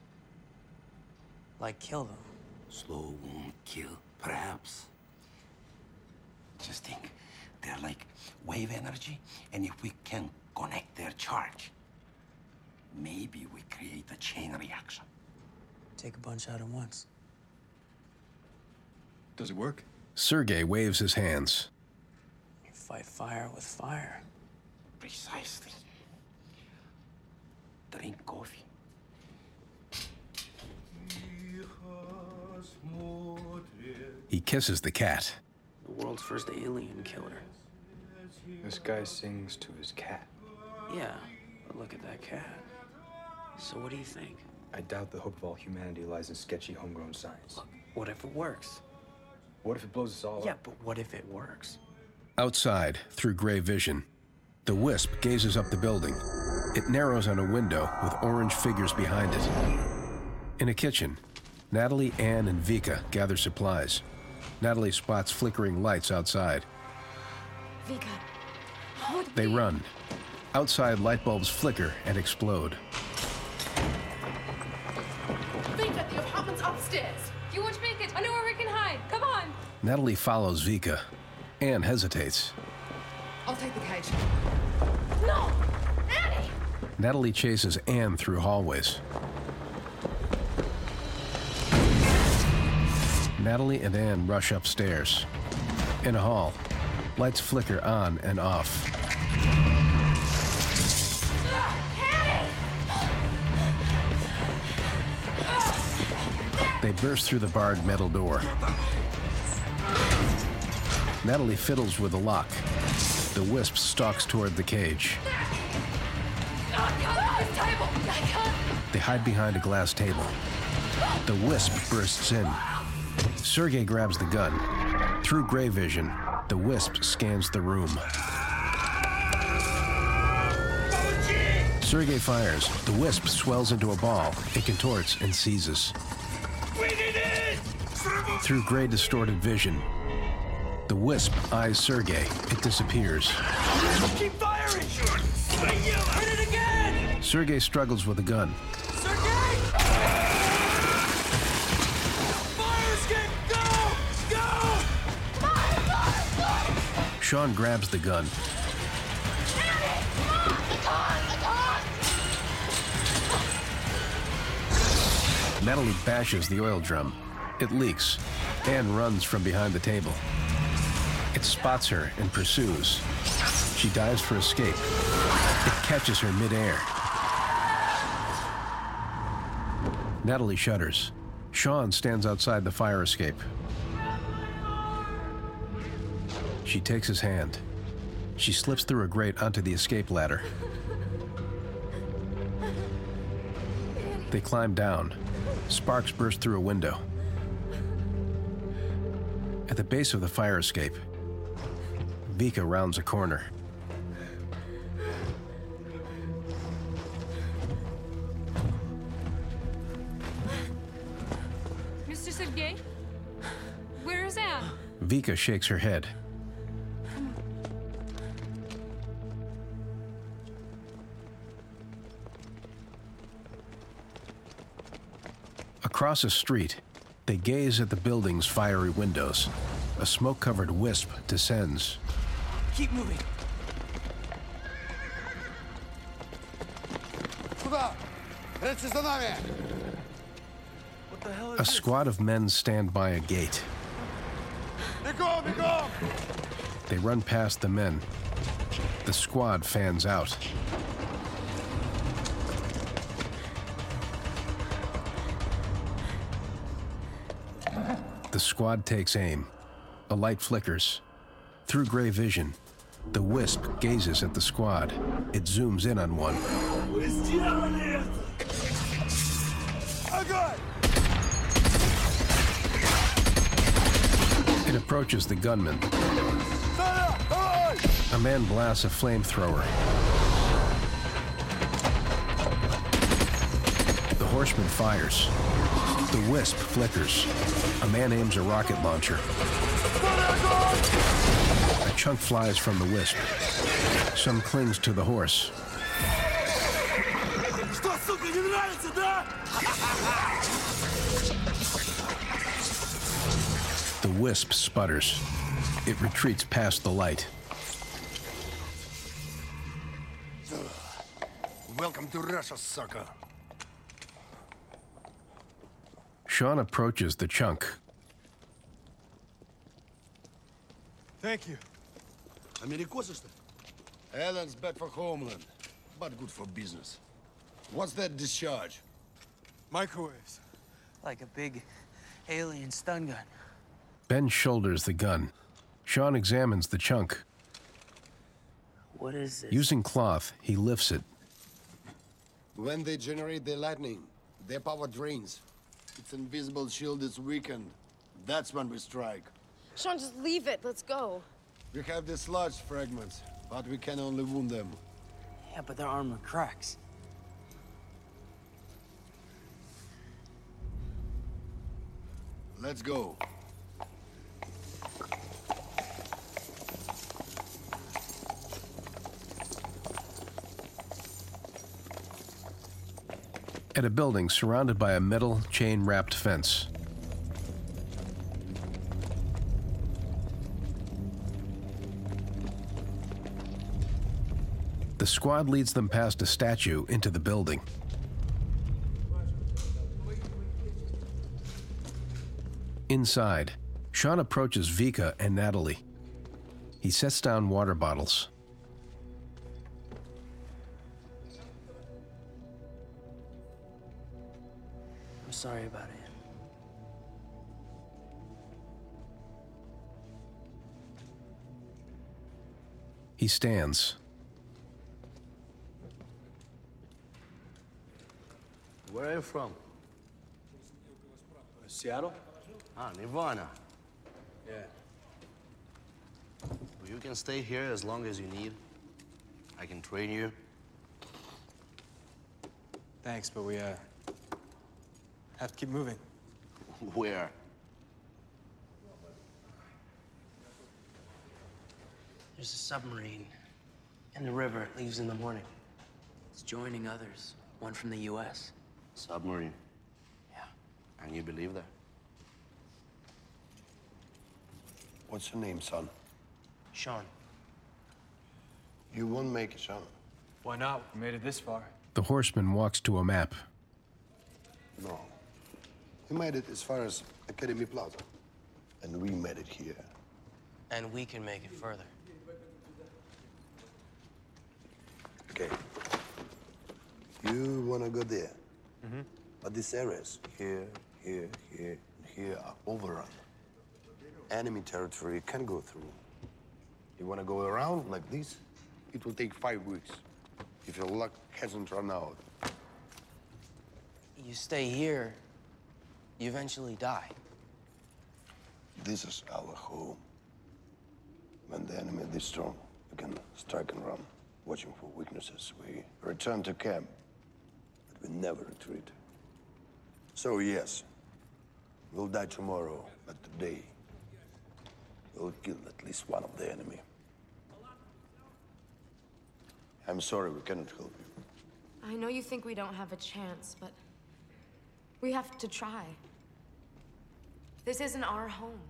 Like kill them? Slow won't kill, perhaps. Just think, they're like wave energy, and if we can connect their charge, maybe we create a chain reaction. Take a bunch out at once. Does it work? Sergei waves his hands. Fight fire with fire. Precisely. Drink coffee. He kisses the cat. The world's first alien killer. This guy sings to his cat. Yeah, but look at that cat. So what do you think? I doubt the hope of all humanity lies in sketchy homegrown science. Look, what if it works? What if it blows us all Yeah, up? but what if it works? Outside, through gray vision, the wisp gazes up the building. It narrows on a window with orange figures behind it. In a kitchen, Natalie, Anne, and Vika gather supplies. Natalie spots flickering lights outside. Vika, hold They me. run. Outside, light bulbs flicker and explode. Vika, the apartment's upstairs. You won't make it. I know where we can hide. Come on. Natalie follows Vika. Anne hesitates. I'll take the cage. No! Annie! Natalie chases Anne through hallways. Natalie and Anne rush upstairs. In a hall, lights flicker on and off. They burst through the barred metal door. Natalie fiddles with the lock. The wisp stalks toward the cage. They hide behind a glass table. The Wisp bursts in. Sergei grabs the gun. Through gray vision, the Wisp scans the room. Sergei fires. The Wisp swells into a ball. It contorts and seizes. Through gray distorted vision, the Wisp eyes Sergei. It disappears. Keep firing! Hit it again! Sergei struggles with the gun. Sergei! Fire escape! Go! Go! Fire, fire, fire! Sean grabs the gun. Natalie bashes the oil drum. It leaks. Anne runs from behind the table. It spots her and pursues. She dives for escape. It catches her midair. Natalie shudders. Sean stands outside the fire escape. She takes his hand. She slips through a grate onto the escape ladder. They climb down. Sparks burst through a window. At the base of the fire escape, Vika rounds a corner. Mister Sergei? Where is Anne? Vika shakes her head. Across a street, they gaze at the building's fiery windows. A smoke-covered wisp descends. Keep moving. What the hell is A squad of men stand by a gate. They run past the men. The squad fans out. The squad takes aim. A light flickers. Through gray vision, the Wisp gazes at the squad. It zooms in on one. It approaches the gunman. A man blasts a flamethrower. The horseman fires. The Wisp flickers. A man aims a rocket launcher. A chunk flies from the Wisp. Some clings to the horse. The Wisp sputters. It retreats past the light. Welcome to Russia, sucker. Sean approaches the chunk. Thank you. Alan's bad for homeland, but good for business. What's that discharge? Microwaves. Like a big alien stun gun. Ben shoulders the gun. Sean examines the chunk. What is this? Using cloth, he lifts it. When they generate their lightning, their power drains. Its invisible shield is weakened. That's when we strike. Sean, just leave it. Let's go. We have dislodged fragments, but we can only wound them. Yeah, but their armor cracks. Let's go. At a building surrounded by a metal, chain-wrapped fence. The squad leads them past a statue into the building. Inside, Sean approaches Vika and Natalie. He sets down water bottles. I'm sorry about it. He stands. you from? Seattle? Ah, Nirvana. Yeah. Well, you can stay here as long as you need. I can train you. Thanks, but we, uh, have to keep moving. Where? There's a submarine in the river. It leaves in the morning. It's joining others. One from the U S. Submarine? Yeah. And you believe that? What's your name, son? Sean. You won't make it, son. Why not? We made it this far. The horseman walks to a map. No. We made it as far as Academy Plaza. And we made it here. And we can make it further. Okay. You wanna go there. Mm-hmm. But these areas, here, here, here, and here, are overrun. Enemy territory you can go through. You wanna go around like this? It will take five weeks. If your luck hasn't run out. You stay here, you eventually die. This is our home. When the enemy is this strong, we can strike and run, watching for weaknesses. We return to camp, but we never retreat. So yes, we'll die tomorrow, but today, we'll kill at least one of the enemy. I'm sorry we cannot help you. I know you think we don't have a chance, but we have to try. This isn't our home.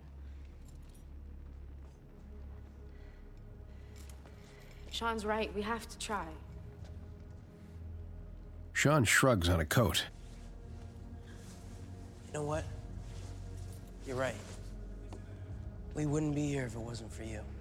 Sean's right, we have to try. Sean shrugs on a coat. You know what? You're right. We wouldn't be here if it wasn't for you.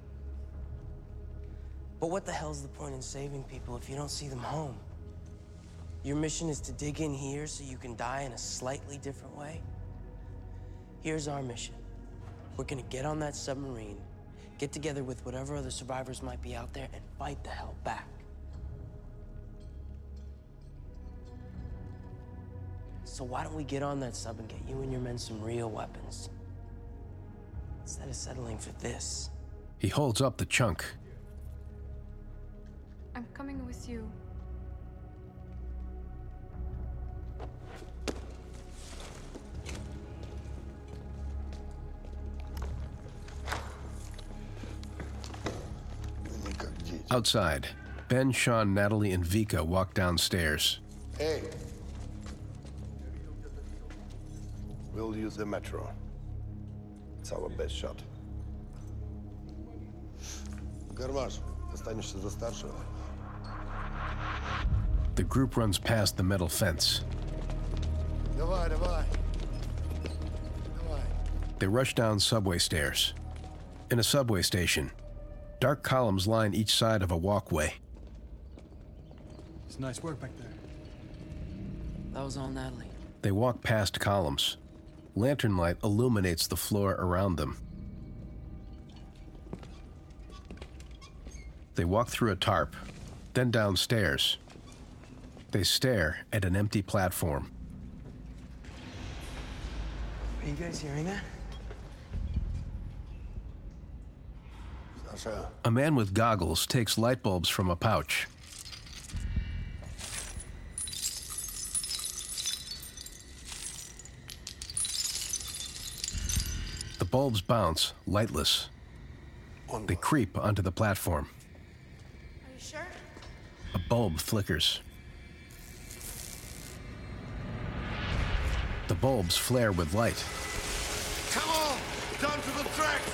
But what the hell's the point in saving people if you don't see them home? Your mission is to dig in here so you can die in a slightly different way? Here's our mission. We're gonna get on that submarine, get together with whatever other survivors might be out there, and fight the hell back. So why don't we get on that sub and get you and your men some real weapons? Instead of settling for this. He holds up the chunk. I'm coming with you. Outside, Ben, Sean, Natalie, and Vika walk downstairs. Hey. We'll use the metro. It's our best shot. Гармаш, останешься за старшего. The group runs past the metal fence. Давай, давай. Давай. They rush down subway stairs. In a subway station, dark columns line each side of a walkway. It's nice work back there. That was all Natalie. They walk past columns. Lantern light illuminates the floor around them. They walk through a tarp, then downstairs. They stare at an empty platform. Are you guys hearing that? Sasha. A man with goggles takes light bulbs from a pouch. The bulbs bounce, lightless. They creep onto the platform. Are you sure? A bulb flickers. The bulbs flare with light. Come on! Down to the tracks!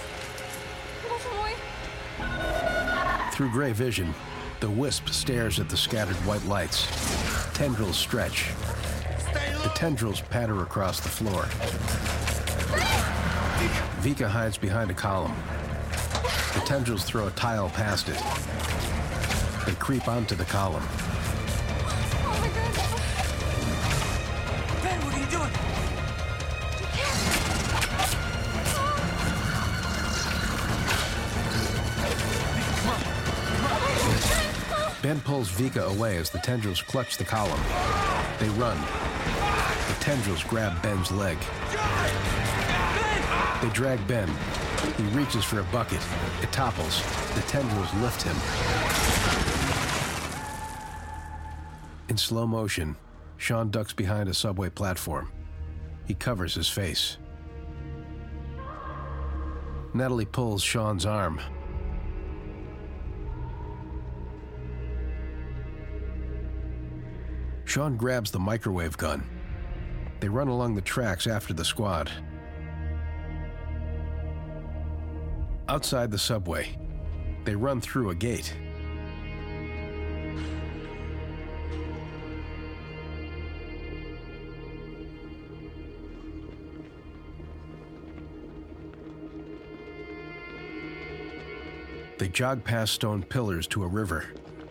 Through gray vision, the wisp stares at the scattered white lights. Tendrils stretch. The tendrils patter across the floor. Vika hides behind a column. The tendrils throw a tile past it. They creep onto the column. Ben, what are you doing? Ben pulls Vika away as the tendrils clutch the column. They run. tendrils grab Ben's leg. They drag Ben. He reaches for a bucket. It topples. The tendrils lift him. In slow motion, Sean ducks behind a subway platform. He covers his face. Natalie pulls Sean's arm. Sean grabs the microwave gun. They run along the tracks after the squad. Outside the subway, they run through a gate. They jog past stone pillars to a river.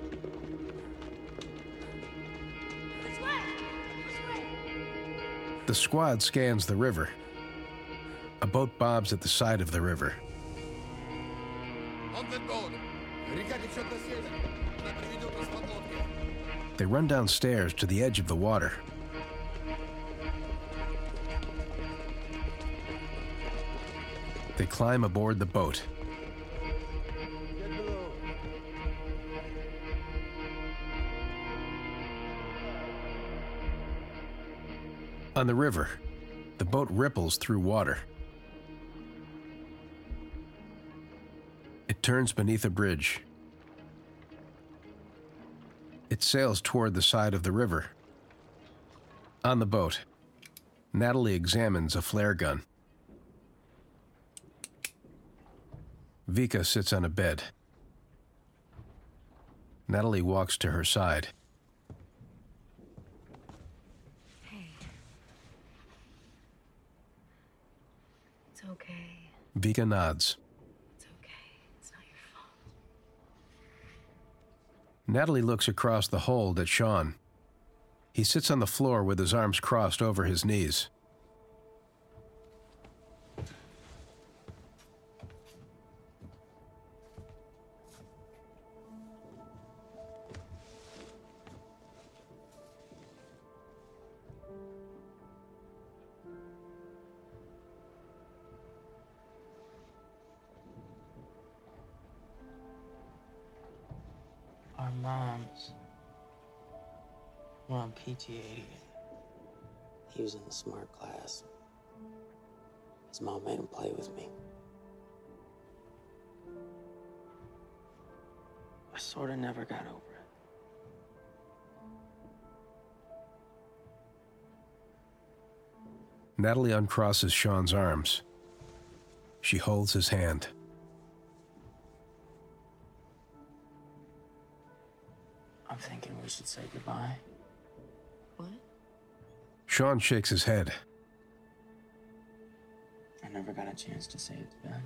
The squad scans the river. A boat bobs at the side of the river. They run downstairs to the edge of the water. They climb aboard the boat. On the river, the boat ripples through water. It turns beneath a bridge. It sails toward the side of the river. On the boat, Natalie examines a flare gun. Vika sits on a bed. Natalie walks to her side. It's okay. Vika nods. It's okay. It's not your fault. Natalie looks across the hold at Sean. He sits on the floor with his arms crossed over his knees. Our moms were on P T A. He was in the smart class. His mom made him play with me. I sort of never got over it. Natalie uncrosses Sean's arms. She holds his hand. I'm thinking we should say goodbye. What? Sean shakes his head. I never got a chance to say it to Ben.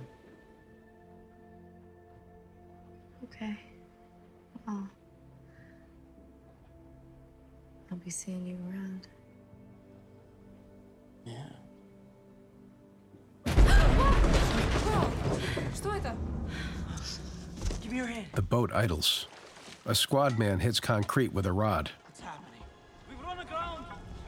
Okay. Well, I'll be seeing you around. Yeah. Что это? Give me your hand. The boat idles. A squad man hits concrete with a rod. What's happening? We were on the ground.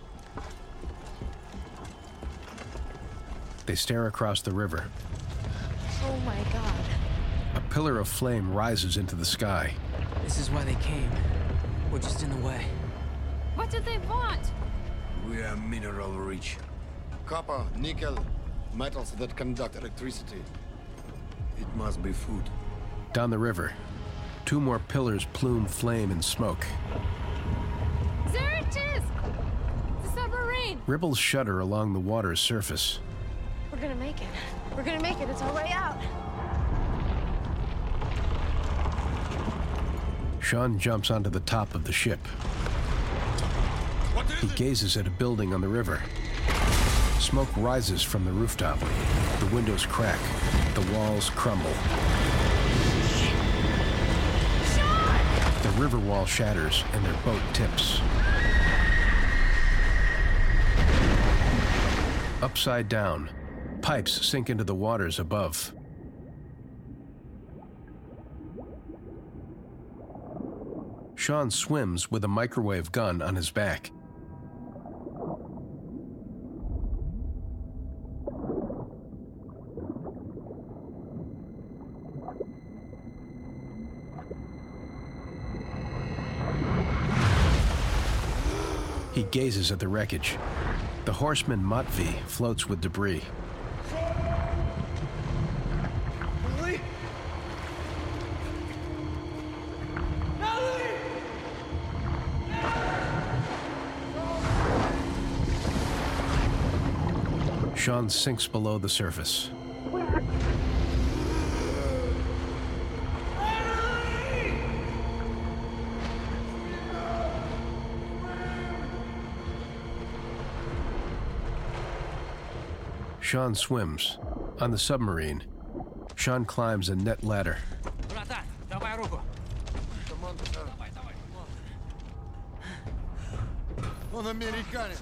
They stare across the river. Oh my God. A pillar of flame rises into the sky. This is why they came. We're just in the way. What do they want? We are mineral rich. Copper, nickel, metals that conduct electricity. It must be food. Down the river, two more pillars plume flame and smoke. There it is! The submarine! Ripples shudder along the water's surface. We're gonna make it. We're gonna make it. It's our way out. Sean jumps onto the top of the ship. He gazes at a building on the river. Smoke rises from the rooftop. The windows crack. The walls crumble. The river wall shatters and their boat tips. Upside down, pipes sink into the waters above. Sean swims with a microwave gun on his back. gazes at the wreckage. The horseman Matvey floats with debris. Natalie? Natalie! Sean sinks below the surface. Sean swims. On the submarine, Sean climbs a net ladder. Он американец.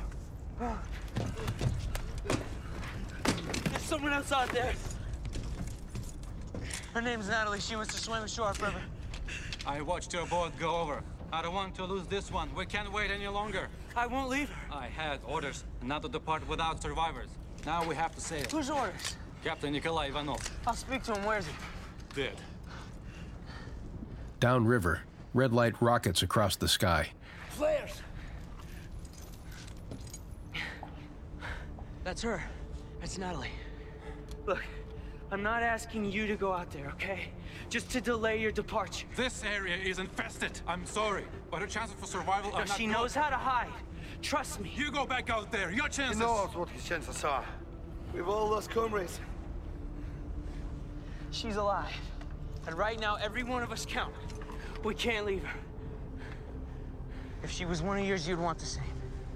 There's someone else out there. Her name's Natalie. She wants to swim ashore, River. I watched your boat go over. I don't want to lose this one. We can't wait any longer. I won't leave her. I had orders not to depart without survivors. Now we have to sail. Whose orders? Captain Nikolai Ivanov. I'll speak to him. Where is he? Dead. Downriver, red light rockets across the sky. Flares! That's her. That's Natalie. Look, I'm not asking you to go out there, okay? Just to delay your departure. This area is infested. I'm sorry, but her chances for survival No, are not she good. knows how to hide. Trust me. You go back out there. Your chances. He knows what his chances are. We've all lost comrades. She's alive. And right now, every one of us count. We can't leave her. If she was one of yours, you'd want the same.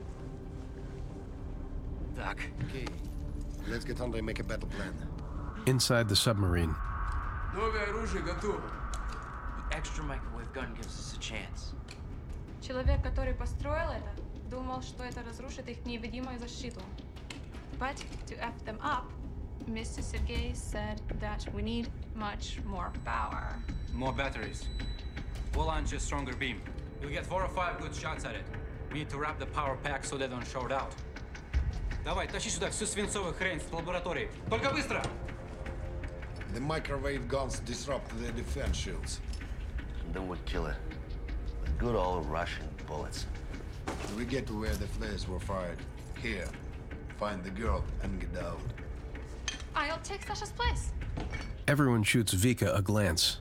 Doc. Okay. Let's get on and make a battle plan. Inside the submarine, Новое оружие готово. The extra microwave gun gives us a chance. Человек, который построил это, думал, что это разрушит их невидимую защиту. But to F them up, Mister Sergei said that we need much more power. More batteries. We'll launch a stronger beam. You'll get four or five good shots at it. We need to wrap the power pack so they don't short out. Давай, тащи сюда всю свинцовую хрень с лаборатории. Только быстро! The microwave guns disrupt the defense shields. And then what kill it? The good old Russian bullets. We get to where the flares were fired. Here. Find the girl and get out. I'll take Sasha's place. everyone shoots Vika a glance.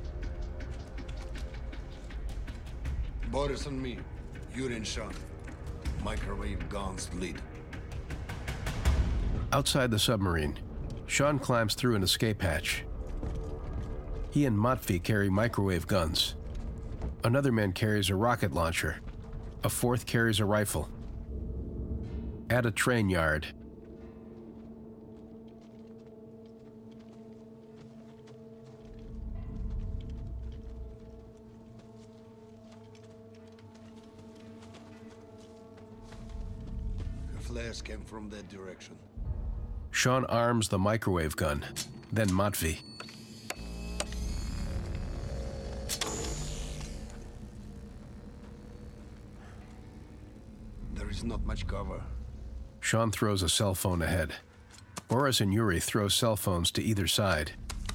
Boris and me, Yuri and Sean. Microwave guns lead. Outside the submarine, Sean climbs through an escape hatch. He and Matvey carry microwave guns. Another man carries a rocket launcher. A fourth carries a rifle. At a train yard, The flares came from that direction. Sean arms the microwave gun, then Matvey. There is not much cover. Sean throws a cell phone ahead. Boris and Yuri throw cell phones to either side.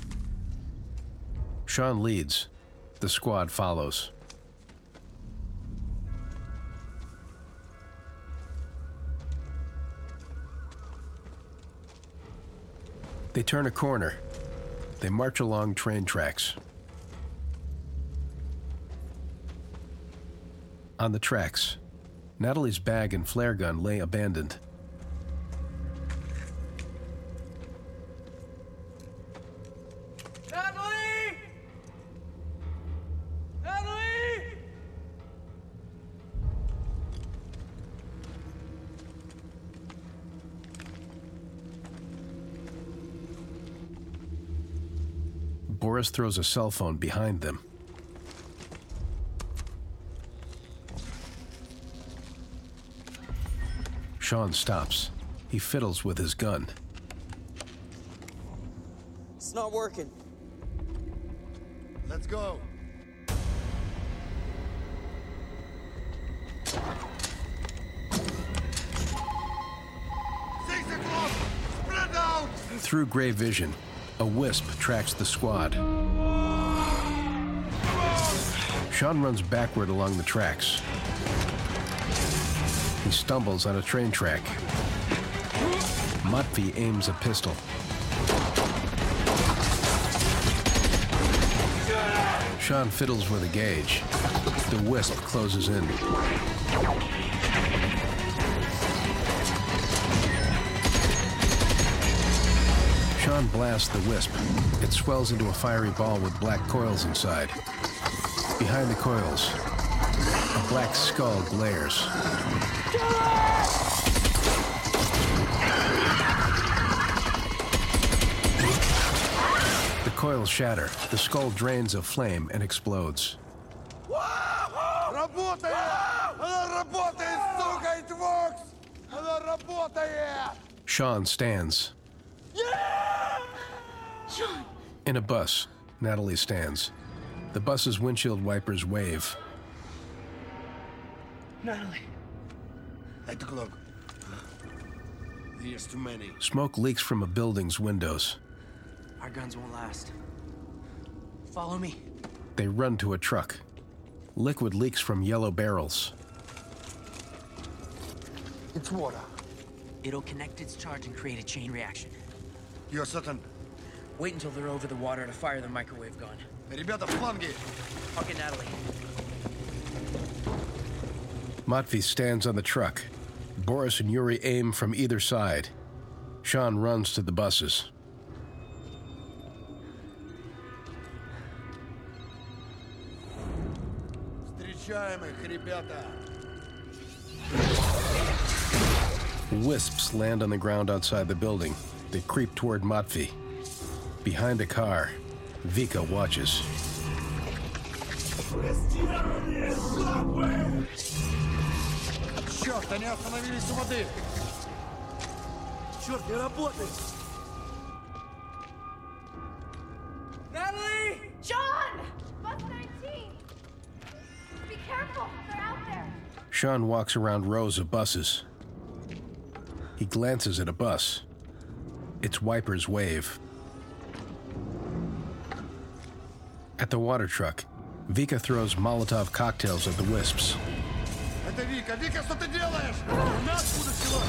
Sean leads. The squad follows. They turn a corner. They march along train tracks. On the tracks, Natalie's bag and flare gun lay abandoned. Natalie! Natalie! Boris throws a cell phone behind them. Sean stops. He fiddles with his gun. It's not working. Let's go. Six o'clock! Spread out! Through gray vision, a wisp tracks the squad. Sean runs backward along the tracks. He stumbles on a train track. Matvey aims a pistol. Sean fiddles with a gauge. The wisp closes in. Sean blasts the wisp. It swells into a fiery ball with black coils inside. Behind the coils, a black skull glares. The coils shatter. The skull drains of flame and explodes. Sean stands. Sean! In a bus, Natalie stands. The bus's windshield wipers wave. Natalie. Take a look. There's too many. Smoke leaks from a building's windows. Our guns won't last. Follow me. They run to a truck. Liquid leaks from yellow barrels. It's water. It'll connect its charge and create a chain reaction. You're certain? Wait until they're over the water to fire the microwave gun. Ребята, фланги! Okay, Natalie. Matvey stands on the truck. Boris and Yuri aim from either side. Sean runs to the buses. Встречаем их, ребята! Wisps land on the ground outside the building. They creep toward Matvey. Behind a car, Vika watches. Черт, они остановились у воды! Черт, не работает! Natalie! John! Bus nineteen! Be careful, they're out there. Sean walks around rows of buses. He glances at a bus. Its wipers wave. At the water truck, Vika throws Molotov cocktails at the wisps. Это Вика! Вика, что ты делаешь? На откуда сюда?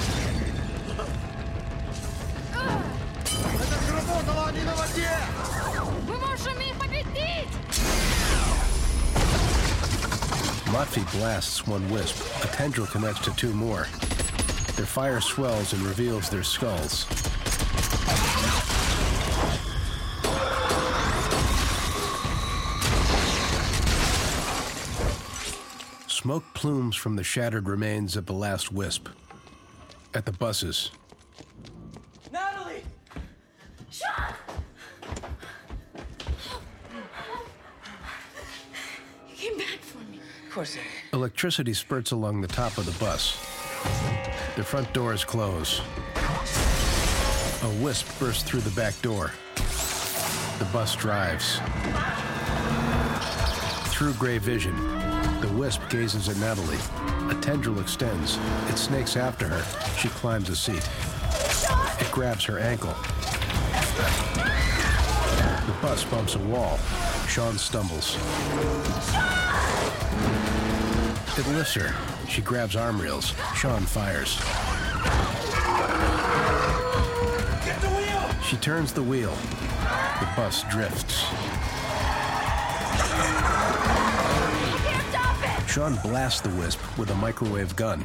Это сработало, они на воде! Мы можем их победить! Matvey blasts one wisp. A tendril connects to two more. Their fire swells and reveals their skulls. Smoke plumes from the shattered remains of the last wisp. At the buses. Natalie! Sean! You came back for me. Of course I did. Electricity spurts along the top of the bus. The front doors close. A wisp bursts through the back door. The bus drives. Through gray vision, the wisp gazes at Natalie. A tendril extends. It snakes after her. She climbs a seat. It grabs her ankle. The bus bumps a wall. Sean stumbles. It lifts her. She grabs arm rails. Sean fires. Get the wheel! She turns the wheel. The bus drifts. Sean blasts the wisp with a microwave gun.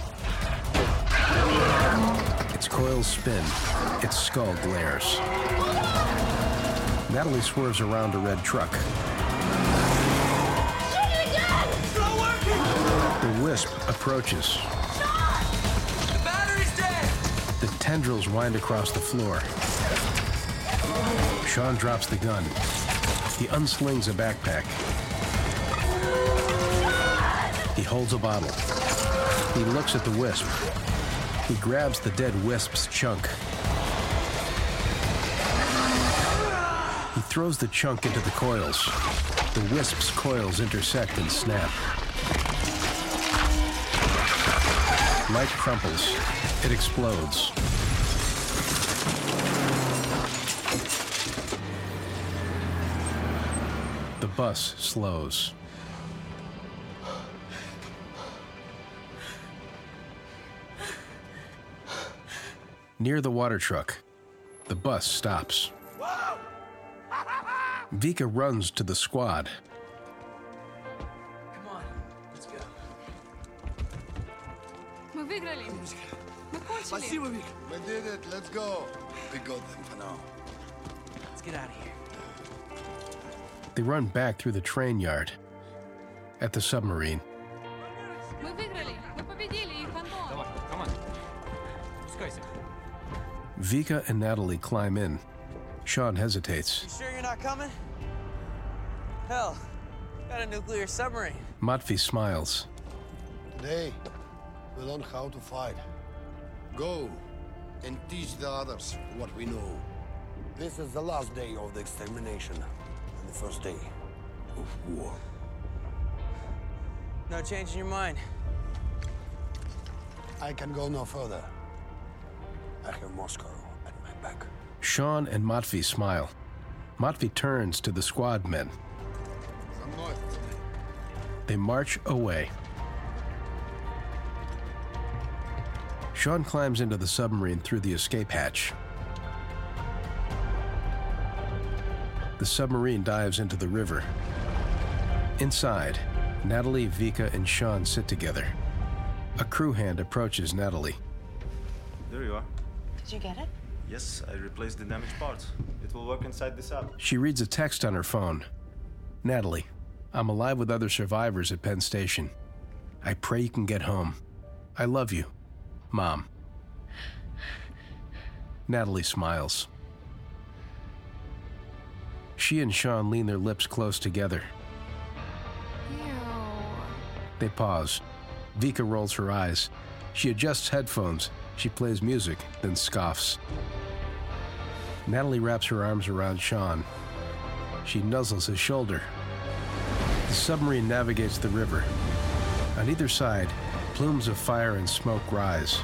Its coils spin. Its skull glares. Natalie swerves around a red truck. The wisp approaches. The battery's dead! The tendrils wind across the floor. Sean drops the gun. He unslings a backpack. He holds a bottle. He looks at the wisp. He grabs the dead wisp's chunk. He throws the chunk into the coils. The wisp's coils intersect and snap. Light crumples. It explodes. The bus slows. Near the water truck, the bus stops. Vika runs to the squad. Come on, let's go. Мы выиграли. Мы кончили. Спасибо, Вик. We did it. Let's go. We got them for now. Let's get out of here. They run back through the train yard. At the submarine, Мы выиграли. Мы победили их, Антон. Давай, команда. Спускайся. Vika and Natalie climb in. Sean hesitates. You sure you're not coming? Hell, got a nuclear submarine. Matvey smiles. Today, we learn how to fight. Go and teach the others what we know. This is the last day of the extermination and the first day of war. No change in your mind. I can go no further. I have Moscow at my back. Sean and Matvey smile. Matvey turns to the squad men. They march away. Sean climbs into the submarine through the escape hatch. The submarine dives into the river. Inside, Natalie, Vika, and Sean sit together. A crew hand approaches Natalie. There you are. Did you get it? Yes, I replaced the damaged parts. It will work inside this app. She reads a text on her phone. Natalie, I'm alive with other survivors at Penn Station. I pray you can get home. I love you, Mom. Natalie smiles. She and Sean lean their lips close together. They pause. Vika rolls her eyes. She adjusts headphones. She plays music, then scoffs. Natalie wraps her arms around Sean. She nuzzles his shoulder. The submarine navigates the river. On either side, plumes of fire and smoke rise.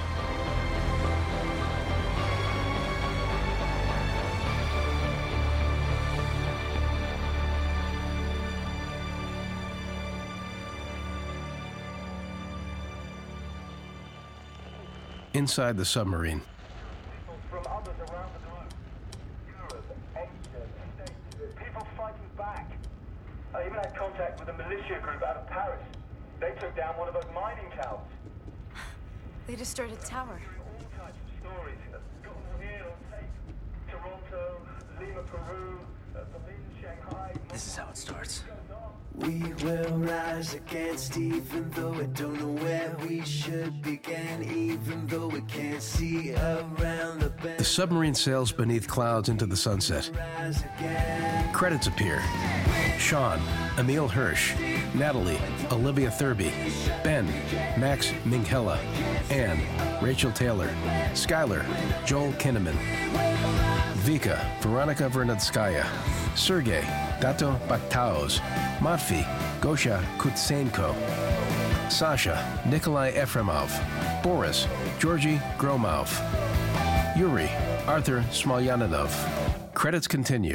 Inside the submarine, From others around the globe. Europe, Asia, States, people fighting back. I even had contact with a militia group out of Paris. They took down one of those mining towers. They destroyed a tower. All types of stories. Uh, got them here on tape. Toronto, Lima, Peru, uh, Berlin, Shanghai. This is how it starts. We will rise against, even though we don't know where we should begin, even though we can't see around the bend. the submarine sails beneath clouds into the sunset. Credits appear. Sean, Emil Hirsch, Natalie, Olivia Thurby, Ben, Max Minghella, Anne, Rachel Taylor, Skylar, Joel Kinnaman, Vika, Veronica Vernadskaya, Sergey, Dato Baktaos, Matvey, Gosha Kutsenko, Sasha, Nikolai Efremov, Boris, Georgy Gromov, Yuri, Arthur Smolyanov. Credits continue.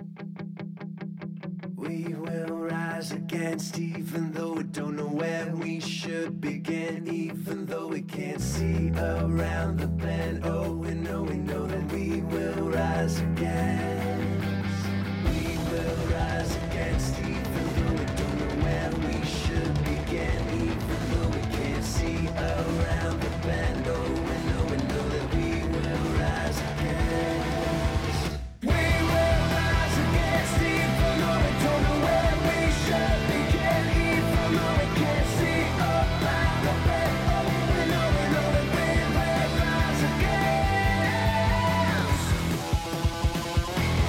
We will rise against, even though we don't know where we should begin, even though we can't see around the bend. Oh, we know, we know that we will rise against. We will rise against, even though we don't know where we should begin, even though we can't see around the bend. Oh, we know, we know that we will rise against. We will rise against, even though we don't know where we should begin, even though we can't see around the bend. Oh, we know, we know that we will rise against.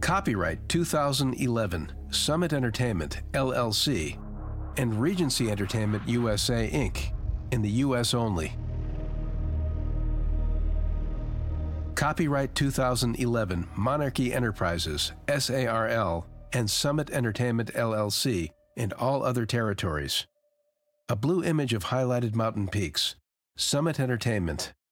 Copyright two thousand eleven, Summit Entertainment, L L C, and Regency Entertainment U S A, Incorporated, in the U S only. Copyright two thousand eleven, Monarchy Enterprises, S A R L, and Summit Entertainment, L L C, and all other territories. A blue image of highlighted mountain peaks. Summit Entertainment,